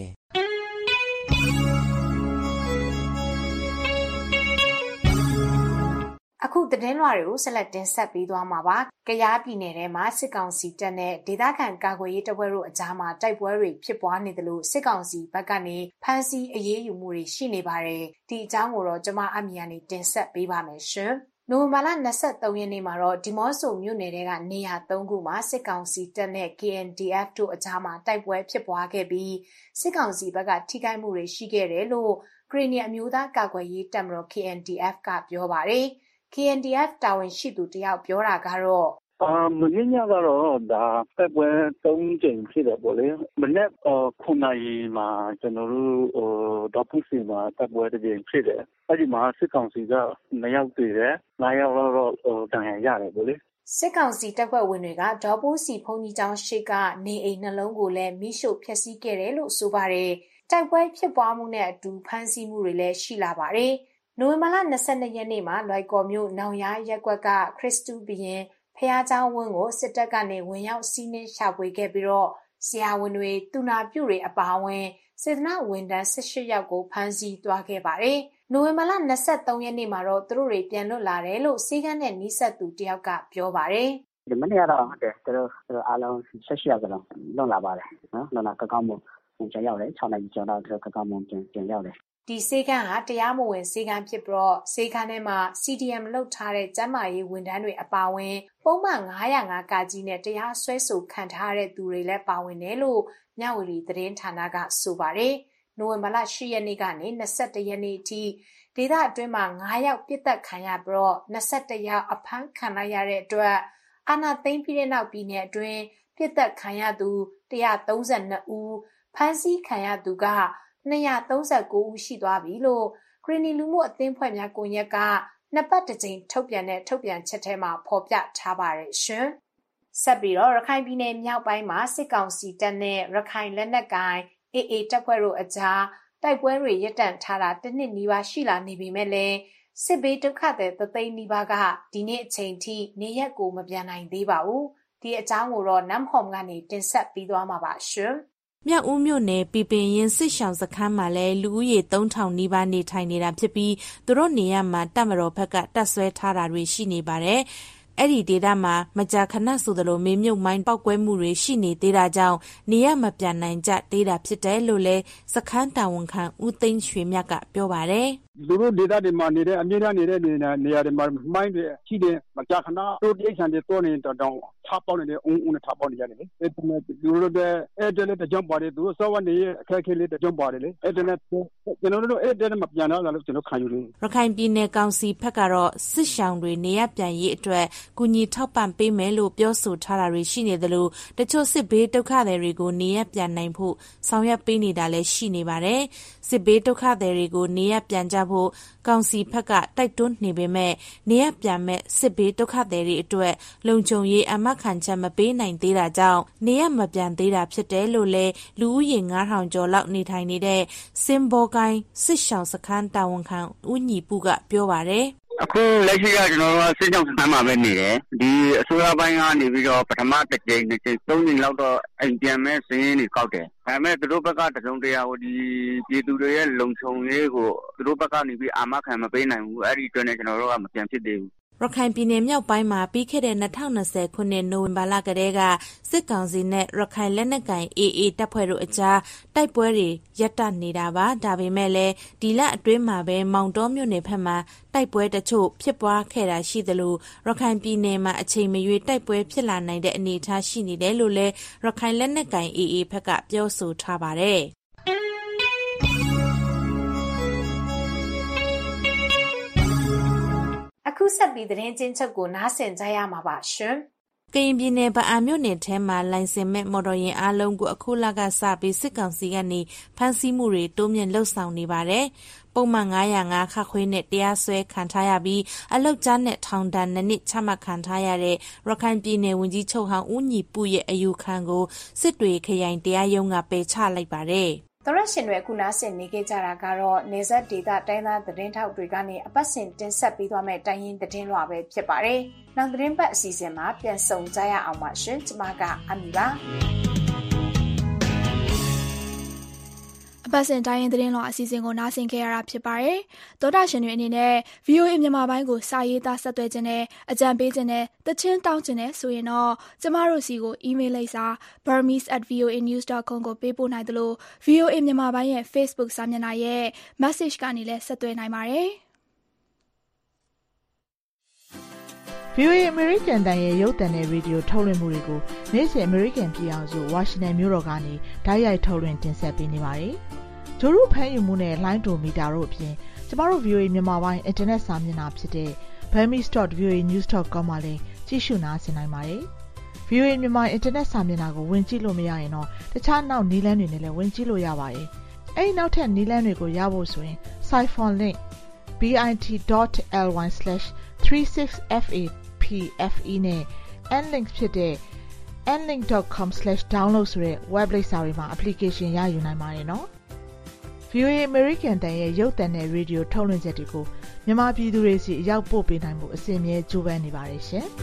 အခုသတင်းလွှာတွေကိုဆက်လက်တင်ဆက်ပေးသွားမှာပါ။ကယားပြည်နယ်ထဲမှာစစ်ကောင်စီတပ်နဲ့ဒေသခံကာကွယ်ရေးတပ်ဖွဲ့တို့အကြားမှာတိုက်ပွဲတွေဖြစ်ပွားနေတယ်လို့စစ်ကောင်စီဘက်ကနေဖမ်းဆီးအရေးယူမှုတွေရှိနေပါတယ်။ဒီအကြောင်းကိုတော့ကျွန်မအမီယာနေတင်ဆက်ပေးပါမယ်ရှင်။နိုဝင်ဘာလ၂၃ရက်နေ့မှာတော့ဒီမော့ဆိုမြို့နယ်ထဲကနေရာ၃ခုမှာစစ်ကောင်စီတပ်နဲ့ K N D F တို့အကြားမှာတိုက်ပွဲဖြစ်ပွားခဲ့ပြီးစစ်ကောင်စီဘက်ကထိခိုက်မှုတွေရှိခဲ့တယ်လို့ကရင်နီအမျိုးသားကာကွယ်ရေးတပ်မတော် K N D F ကပြောပါတယ်။ K N D F တာဝန်ရှိသူတယောက်ပြောတာကတော့အာမင်းညကတော့ဒါတက်ပွဲသုံးကြိမ်ဖြစ်တယ်ပေါ့လေမနေ့ခုနရီမှာကျွန်တော်တို့ဟိုဒေါ်ပူစီမှာတက်ပွဲတစ်ကြိမ်ဖြစ်တယ်အဲ့ဒီမှာစစ်ကောင်စီကနှစ်ယောက်တည်တယ်နှစ်ယောက်တော့ဟိုတန်ရရတယ်ပေါ့လေစစ်ကောင်စီတပ်ဖွဲ့ဝင်တွေကဒေါ်ပူစီဖုန်ကြီးကျောင်းရှိကနေအိမ်နှလုံးကိုလည်းမိရှို့ဖျက်ဆီးခဲ့တယ်လို့ဆိုပါတယ်တိုက်ပွဲဖြစ်ပွားမှုနဲ့အတူဖမ်းဆီးမှုတွေလည်းရှိလာပါတယ်နိုဝင်ဘာလ၂၂ရက်နေ့မှာလွိုက်ကော်မြို့နောင်ရရက်ကွက်ကခရစ်စတူဘုရင်ဖျားเจ้าဝင်းကိုစစ်တပ်ကနေဝင်ရောက်စီးနင်းရှာဖွေခဲ့ပြီးတော့ဆရာဝန်တွေတူနာပြုတွေအပါအဝင်စေတနာဝန်ထမ်း၁၈ယောက်ကိုဖမ်းဆီးသွားခဲ့ပါတယ်။နိုဝင်ဘာလ၂၃ရက်နေ့မှာတော့သူတို့တွေပြန်လွတ်လာတယ်လို့စီကန်းနဲ့နီးစပ်သူတယောက်ကပြောပါတယ်။ဒီမနေ့ကတော့ဟုတ်တယ်သူတို့သူတို့အားလုံး၁၈ယောက်ကတော့လွတ်လာပါတယ်နော်။လွတ်လာကကောင်းမှုပြန်ရောက်တယ်၆နာရီကျော်တော့သူတို့ကကောင်းမှုပြန်ပြန်ရောက်တယ်ဒီစေကန်းဟာတရားမဝင်စေကန်းဖြစ်ပြီးတော့စေကန်းထဲမှာ C D M လုတ်ထားတဲ့ကျန်းမာရေးဝန်ထမ်းတွေအပါအဝင်ပုံမှန်၅၀၅ကကြီးနဲ့တရားစွဲဆိုခံထားတဲ့သူတွေလည်းပါဝင်တယ်လို့မြဝတီသတင်းဌာနကဆိုပါတယ်။နိုဝင်ဘာလ၈ရက်နေ့ကနေ၂၁ရက်နေ့အထိဒေသအတွင်းမှာ၅ယောက်ပြစ်တက်ခံရပြီးတော့၂၁ယောက်အဖမ်းခံလိုက်ရတဲ့အတွက်အာဏာသိမ်းပြီးတဲ့နောက်ပြည်နယ်အတွင်းပြစ်တက်ခံရသူ၁၃၂ဦးဖမ်းဆီးခံရသူက၂၃၉ဦးရှိသွားပြီလို့ကရင်နီလူမှုအသင်းဖွဲ့များကွန်ရက်ကနှစ်ပတ်တစ်ကြိမ်ထုတ်ပြန်တဲ့ထုတ်ပြန်ချက်ထဲမှာဖော်ပြထားပါတယ်ရှင်။ဆက်ပြီးတော့ရခိုင်ပြည်နယ်မြောက်ပိုင်းမှာစစ်ကောင်စီတပ်နဲ့ရခိုင်လက်နက်ကိုင် A A တပ်ဖွဲ့တို့အကြားတိုက်ပွဲတွေရပ်တန့်ထားတာတစ်နှစ်နီးပါးရှိလာနေပြီမဲ့လည်းစစ်ဘေးဒုက္ခသည်သသိန်းနီးပါးကဒီနေ့အချိန်ထိနေရက်ကိုမပြန်နိုင်သေးပါဘူး။ဒီအကြောင်းကိုတော့နမ်ဟ ோம் ကနေတင်ဆက်ပြီးသွားမှာပါရှင်။မြောက်ဦးမြို့နယ်ပီပင်ရင်စစ်ရှောင်စခန်းမှာလည်းလူဦးရေသုံးထောင်နီးပါးနေထိုင်နေတာဖြစ်ပြီးသူတို့နေရာမှာတပ်မတော်ဘက်ကတပ်ဆွဲထားတာတွေရှိနေပါတယ်။အဲ့ဒီဒေသမှာမကြာခဏဆိုသလိုမေမြုပ်မိုင်းပောက်ကွဲမှုတွေရှိနေသေးတာကြောင့်နေရမပြန်နိုင်ကြသေးတာဖြစ်တယ်လို့လည်းစခန်းတာဝန်ခံဦးသိန်းရွှေမြတ်ကပြောပါတယ်သူတို့ဒေသတွေမှာနေတဲ့အမြင့်နေတဲ့နေရာတွေမှာမိုင်းတွေရှိတယ်မကြာခဏတို့တိတ်ဆန်တွေတိုးနေတော့ထားပေါက်နေတယ်အုံအုံနဲ့ထားပေါက်နေရတယ်လေအဲ့ဒါနဲ့သူတို့တဲ့အဲ့ဒါလည်းတကြံပါတယ်သူတို့စောဝနေအခက်အခဲလေးတကြံပါတယ်လေအဲ့ဒါနဲ့ကျွန်တော်တို့အဲ့ဒါနဲ့မပြန်တော့လို့ကျွန်တော်ခံယူနေရခိုင်ပြည်နယ်ကောင်စီဘက်ကတော့စစ်ရှောင်တွေနေရပြန်ရေးအတွက်ကူညီထောက်ပံ့ပေးမယ်လို့ပြောဆိုထားတာတွေရှိနေတယ်လို့တချို့စစ်ဘေးဒုက္ခသည်တွေကိုနေရပြန်နိုင်ဖို့ဆောင်ရွက်ပေးနေတာလည်းရှိနေပါတယ်စစ်ဘေးဒုက္ခသည်တွေကိုနေရပြန်ကြဖို့ကောင်စီဘက်ကတိုက်တွန်းနေပေမဲ့နေရပြန်မဲ့စစ်ဘေးဒုက္ခသည်တွေအတွက်လုံခြုံရေးအမခံချက်မပေးနိုင်သေးတာကြောင့်နေရမပြန်သေးတာဖြစ်တယ်လို့လည်းလူဦးရေ၅ထောင်ကျော်လောက်နေထိုင်နေတဲ့စင်ဘောကိုင်းစစ်ရှောင်စခန်းတာဝန်ခံဦးညီပူကပြောပါတယ်အခုလက်ရှိကကျွန်တော်တို့စစ်ကြောင်းစခန်းမှာပဲနေတယ်ဒီအစိုးရပိုင်းကနေပြီးတော့ပထမတစ်ကြိမ်တစ်ကြိမ်သုံးကြိမ်လောက်တော့အိမ်ပြန်မဲ့စင်းရင်းတွေကောက်တယ်ဒါပေမဲ့သူတို့ဘက်ကတစုံတရာဟိုဒီပြည်သူတွေရဲ့လုံခြုံရေးကိုသူတို့ဘက်ကနေပြီးအာမခံမပေးနိုင်ဘူးအဲ့ဒီအတွက်နဲ့ကျွန်တော်တို့ကမပြန်ဖြစ်သေးဘူးရခိုင်ပြည်နယ်မြောက်ပိုင်းမှာပြီးခဲ့တဲ့၂၀၂၀ခုနှစ်နိုဝင်ဘာလကတည်းကစစ်ကောင်စီနဲ့ရခိုင်လက်နက်ကိုင် A A တပ်ဖွဲ့တို့အကြားတိုက်ပွဲတွေရပ်တန့်နေတာပါဒါပေမဲ့လည်းဒီလအတွင်းမှာပဲမောင်တောမြို့နယ်ဘက်မှာတိုက်ပွဲတချို့ဖြစ်ပွားခဲ့တာရှိသလိုရခိုင်ပြည်နယ်မှာအချိန်မရွေးတိုက်ပွဲဖြစ်လာနိုင်တဲ့အနေအထားရှိနေတယ်လို့လည်းရခိုင်လက်နက်ကိုင် A A ဘက်ကပြောဆိုထားပါတယ်အခုဆက်ပြီးသတင်းချင်းချုပ်ကိုနားဆင်ကြရမှာပါရှင်ကရင်ပြည်နယ်ဗအံမြို့နယ်ထဲမှာလိုင်စင်မဲ့မော်တော်ယာဉ်အားလုံးကိုအခုလကစပြီးစစ်ကောင်စီကနေဖမ်းဆီးမှုတွေတိုးမြင့်လှုပ်ဆောင်နေပါတယ်။ပုံမှန်၅၀၅ခခွေးနဲ့တရားစွဲခံထားရပြီးအလုတ်ကြားနဲ့ထောင်ဒဏ်နှစ်နှစ်ချမှတ်ခံထားရတဲ့ရခိုင်ပြည်နယ်ဝန်ကြီးချုပ်ဟောင်းဦးညီပုရဲ့အယူခံကိုစစ်တွေခရိုင်တရားရုံးကပယ်ချလိုက်ပါတယ်။သောရရှင်တွေခုနာဆင်နေခဲ့ကြတာကတော့နေဆက်ဒေတာတိုင်းသားသတင်းထောက်တွေကနေအပတ်စဉ်တင်ဆက်ပေးသွားမဲ့တိုင်းရင်းသတင်းလွှာပဲဖြစ်ပါတယ်။နောက်သတင်းပတ်အစီအစဉ်မှာပြန်ဆုံကြရအောင်ပါရှင်။ကျွန်မကအမီပါ။အပတ်စဉ်တိုင်းရင်းသတင်းလွှာအစီအစဉ်ကိုနားဆင်ခဲ့ရတာဖြစ်ပါတယ်။သောတာရှင်တွေအနေနဲ့ ဗွီအိုအေ မြန်မာပိုင်းကိုစာရေးသားဆက်သွယ်ခြင်းနဲ့အကြံပေးခြင်းနဲ့တခြင်းတောင်းခြင်းနဲ့ဆိုရင်တော့ကျမတို့စီကိုအီးမေးလ်လိပ်စာ burmese at v o a news dot com ကိုပေးပို့နိုင်သလို ဗွီအိုအေ မြန်မာပိုင်းရဲ့ Facebook စာမျက်နှာရဲ့ message ကနေလည်းဆက်သွယ်နိုင်ပါတယ်။ဗွီအိုအေ American တန်ရဲ့ရုပ်သံနဲ့ရေဒီယိုထုတ်လွှင့်မှုတွေကိုနေ့စဉ် American ပြည်အောင်စုဝါရှင်တန်မြို့တော်ကနေတိုက်ရိုက်ထုတ်လွှင့်တင်ဆက်ပေးနေပါတယ်။ဂျိုရုဖမ်းယူမှုနဲ့လိုင်းဒိုမီတာတို့အပြင်ကျမတို့ ဗွီအိုအေ မြန်မာပိုင်းအင်တာနက်စာမျက်နှာဖြစ်တဲ့ burmese dot v o a news dot com မှာလည်းကြည့်ရှုနားဆင်နိုင်ပါတယ်။ ဗွီအိုအေ မြန်မာအင်တာနက်စာမျက်နှာကိုဝင်ကြည့်လို့မရရင်တော့တခြားနောက်နည်းလမ်းတွေနဲ့လည်းဝင်ကြည့်လို့ရပါတယ်။အဲဒီနောက်ထပ်နည်းလမ်းတွေကိုရဖို့ဆိုရင် Siphon link bit dot ly slash three six f a p f e နဲ့ nlink ဖြစ်တဲ့ nlink dot com slash download ဆိုတဲ့ web လိပ်စာတွေမှာ application ရယူနိုင်ပါတယ်နော်။ ဗွီအိုအေ American တန်ရဲ့ရုပ်သံနဲ့ရေဒီယိုထုတ်လွှင့်ချက်တွေကိုမြန်မာပြည်သူတွေစီအရောက်ပို့ပေးနိုင်ဖို့အစဉ်အမြဲကြိုးပမ်းနေပါတယ်ရှင်။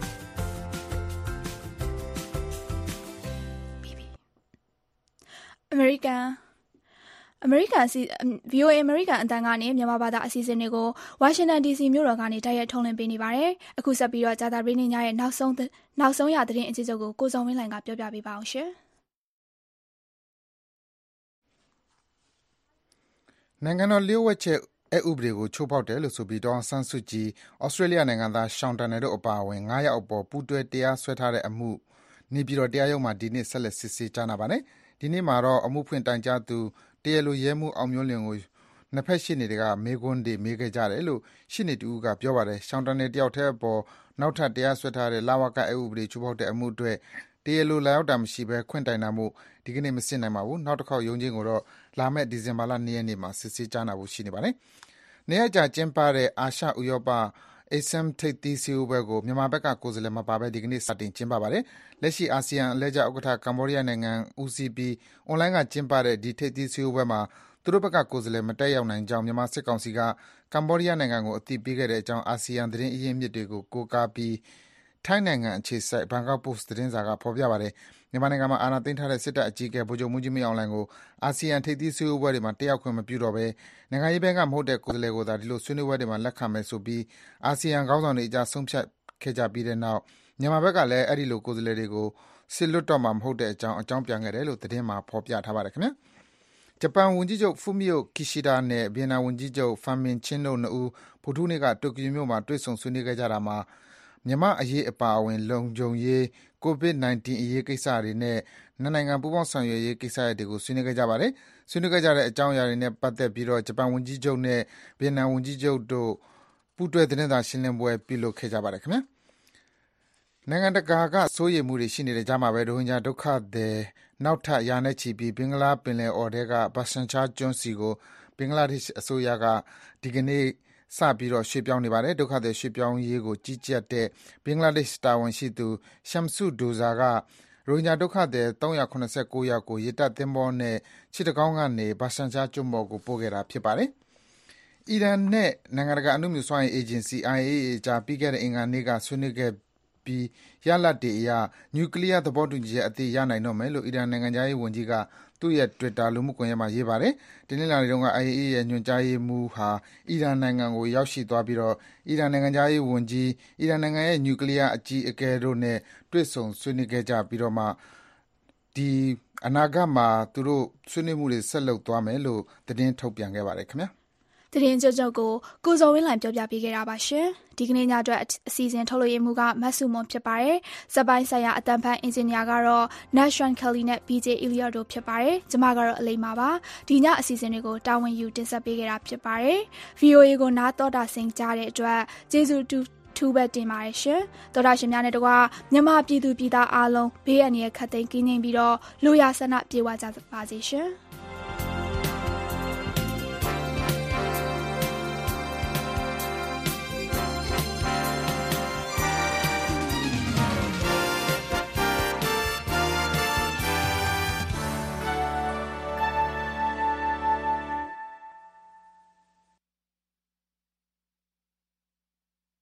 American American စီ ဗွီအိုအေ American အတန်းကနေမြန်မာဘာသာအစီအစဉ်တွေကို Washington D C မြို့တော်ကနေတိုက်ရိုက်ထုတ်လွှင့်ပေးနေပါတယ်။အခုဆက်ပြီးတော့ကြာသပတေးနေ့ညရဲ့နောက်ဆုံးနောက်ဆုံးရသတင်းအကျဉ်းချုပ်ကိုကိုစုံဝင်းလိုင်ကပြောပြပေးပါအောင်ရှင်။နိုင်ငံတော်လျှို့ဝှက်ချက်အက်ဥပဒေကိုချိုးဖောက်တယ်လို့ဆိုပြီးဒေါ်အောင်ဆန်းစုကြည်၊ဩစတြေးလျနိုင်ငံသားရှောင်းတန်နယ်တို့အပါအဝင်၅ယောက်အပေါ်ပူးတွဲတရားစွဲထားတဲ့အမှုနေပြည်တော်တရားရုံးမှာဒီနေ့ဆက်လက်စစ်ဆေးကြားနာပါတယ်။ဒီနေ့မှာတော့အမှုဖွင့်တိုင်ကြားသူတရားလိုရဲမှူးအောင်မျိုးလွင်ကိုနှစ်ဖက်ရှေ့နေတွေကမေးခွန်းတွေမေးခဲ့ကြတယ်လို့ရှေ့နေတဦးကပြောပါတယ်။ရှောင်းတန်နယ်တယောက်တည်းအပေါ်နောက်ထပ်တရားစွဲထားတဲ့လဝကအက်ဥပဒေချိုးဖောက်တဲ့အမှုအတွက်တရားလိုလာရောက်တာမရှိဘဲခွင့်တိုင်တာမို့ဒီကနေ့မစစ်နိုင်ပါဘူး။နောက်တစ်ခေါက်ရုံးချိန်းကိုတော့လာမယ့်ဒီဇင်ဘာလ၂ရက်နေ့မှာစစ်ဆေးကြားနာဖို့ရှိနေပါတယ်။နှစ်ရက်ကြာကျင်းပတဲ့အာရှဥရောပ A S E M ထိပ်သီးစည်းဝေးပွဲကိုမြန်မာဘက်ကကိုယ်စားလှယ်မပါဘဲဒီကနေ့စတင်ကျင်းပပါတယ်။လက်ရှိအာဆီယံအလှည့်ကျဥက္ကဋ္ဌကမ္ဘောဒီးယားနိုင်ငံဦးစီးပြီးအွန်လိုင်းကကျင်းပတဲ့ဒီထိပ်သီးစည်းဝေးပွဲမှာသူတို့ဘက်ကကိုယ်စားလှယ်မတက်ရောက်နိုင်ကြောင်းမြန်မာစစ်ကောင်စီကကမ္ဘောဒီးယားနိုင်ငံကိုအသိပေးခဲ့တဲ့အကြောင်းအာဆီယံသတင်းအရင်းမြစ်တွေကိုကိုးကားပြီးထိုင်းနိုင်ငံအခြေစိုက်ဘန်ကောက်ပို့စ်သတင်းစာကဖော်ပြပါတယ်။မြန်မာနိုင်ငံမှာအာဏာသိမ်းထားတဲ့စစ်တပ်အကြီးအကဲဗိုလ်ချုပ်မှူးကြီးမင်းအောင်လှိုင်ကိုအာဆီယံထိပ်သီးစည်းဝေးပွဲတွေမှာတက်ရောက်ခွင့်မပြုတော့ဘဲနိုင်ငံရေးဘက်ကမဟုတ်တဲ့ကိုယ်စားလှယ်ကိုသာဒီလိုဆွေးနွေးပွဲတွေမှာလက်ခံမယ်ဆိုပြီးအာဆီယံခေါင်းဆောင်တွေအကြားဆုံးဖြတ်ခဲ့ကြပြီးတဲ့နောက်မြန်မာဘက်ကလည်းအဲဒီလိုကိုယ်စားလှယ်တွေကိုစစ်လွတ်တော့မှာမဟုတ်တဲ့အကြောင်းအကြောင်းပြန်ခဲ့တယ်လို့သတင်းမှာဖော်ပြထားပါတယ်ခင်ဗျာ။ဂျပန်ဝန်ကြီးချုပ် Fumio Kishida နဲ့ဗီယက်နမ်ဝန်ကြီးချုပ် Pham Minh Chinh တို့နှစ်ဦးဗုဒ္ဓဟူးနေ့ကတိုကျိုမြို့မှာတွေ့ဆုံဆွေးနွေးခဲ့ကြတာမှာမြန်မာ့အရေးအပါအဝင်လုံခြုံရေး၊ ကိုဗစ်-၁၉ အရေးကိစ္စတွေနဲ့နှစ်နိုင်ငံပူးပေါင်းဆောင်ရွက်ရေးကိစ္စရပ်တွေကိုဆွေးနွေးခဲ့ကြပါတယ်။ဆွေးနွေးခဲ့ကြတဲ့အကြောင်းအရာတွေနဲ့ပတ်သက်ပြီးဂျပန်ဝန်ကြီးချုပ်နဲ့ဗီယက်နမ်ဝန်ကြီးချုပ်တို့ပူးတွဲသတင်းစာရှင်းလင်းပွဲပြုလုပ်ခဲ့ကြပါတယ်ခင်ဗျာ။နိုင်ငံတကာကစိုးရိမ်မှုတွေရှိနေတဲ့ကြားမှာပဲရိုဟင်ဂျာဒုက္ခသည်နောက်ထပ်ရာနဲ့ချီပြီးဘင်္ဂလားပင်လယ်အော်ထဲကဘာဆန်ချာကျွန်းဆီကိုဘင်္ဂလားဒေ့ရှ်အစိုးရကဒီကနေ့စပြီးရွှေ့ပြောင်းနေပါတယ်။ဒုက္ခသည်ရွှေ့ပြောင်းရေးကိုကြီးကြပ်တဲ့ဘင်္ဂလားဒေ့ရှ်တာဝန်ရှိသူ Shamsud Douza ကရိုဟင်ဂျာဒုက္ခသည်၃၇၉ယောက်ကိုရေတပ်သင်္ဘောနဲ့ခြေတကောင်းကနေဘာဆန်ချာကျွန်းပေါ်ကိုပို့ခဲ့တာဖြစ်ပါတယ်။အီရန်နဲ့နိုင်ငံတကာအနုမြူစွမ်းအင်အေဂျင်စီ I A E A အကြားပြီးခဲ့တဲ့အင်္ဂါနေ့ကဆွေးနွေးခဲ့ပြီးရလဒ်တွေအရနျူကလ িয়ার သဘောတူညီချက်အသစ်ရနိုင်တော့မယ်လို့အီရန်နိုင်ငံခြားရေးဝန်ကြီးကသူ့ရဲ့ Twitter လူမှုကွန်ရက်မှာရေးပါတယ်။တနင်္လာနေ့တုန်းက I A E A ရဲ့ညွှန်ကြားရေးမှူးဟာအီရန်နိုင်ငံကိုရောက်ရှိသွားပြီးအီရန်နိုင်ငံခြားရေးဝန်ကြီး၊အီရန်နိုင်ငံရဲ့နျူကလ িয়ার အကြီးအကဲတို့နဲ့တွေ့ဆုံဆွေးနွေးခဲ့ကြပြီးမှအနာဂတ်မှာသူတို့ဆွေးနွေးမှုတွေဆက်လုပ်သွားမယ်လို့သတင်းထုတ်ပြန်ခဲ့ပါတယ်ခင်ဗျာ။သတင်းကြုံကြုံကိုကိုဇော်ဝင်းလှိုင်ပြောပြပေးခဲ့တာပါရှင်။ဒီကနေ့ညအတွက်အစီအစဉ်ထုတ်လွှင့်ရေးမှူးကမတ်စုမွန်ဖြစ်ပါတယ်။စက်ပိုင်းဆိုင်ရာအတန်ဖန်အင်ဂျင်နီယာကတော့ Nashwan Kelly နဲ့ B J Elliot တို့ဖြစ်ပါတယ်။ကျွန်မကတော့အလိမ္မာပါ။ဒီညအစီအစဉ်တွေကိုတာဝန်ယူတင်ဆက်ပေးခဲ့တာဖြစ်ပါတယ်။ V O A ကိုနားတော်တာဆင်ကြတဲ့အတွက်ကျေးဇူးတူထူးပဲတင်ပါတယ်ရှင်သောတာရှင်များနဲ့တကွာမြန်မာပြည်သူပြည်သားအားလုံးဘေးအန္တရာယ်ခတ်သိမ်းကင်းငြိမ်းပြီးတော့လူရဆန္ဒပြေဝကြပါစေရှင်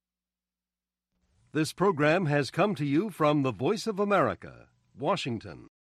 This program has come to you from the Voice of America, Washington.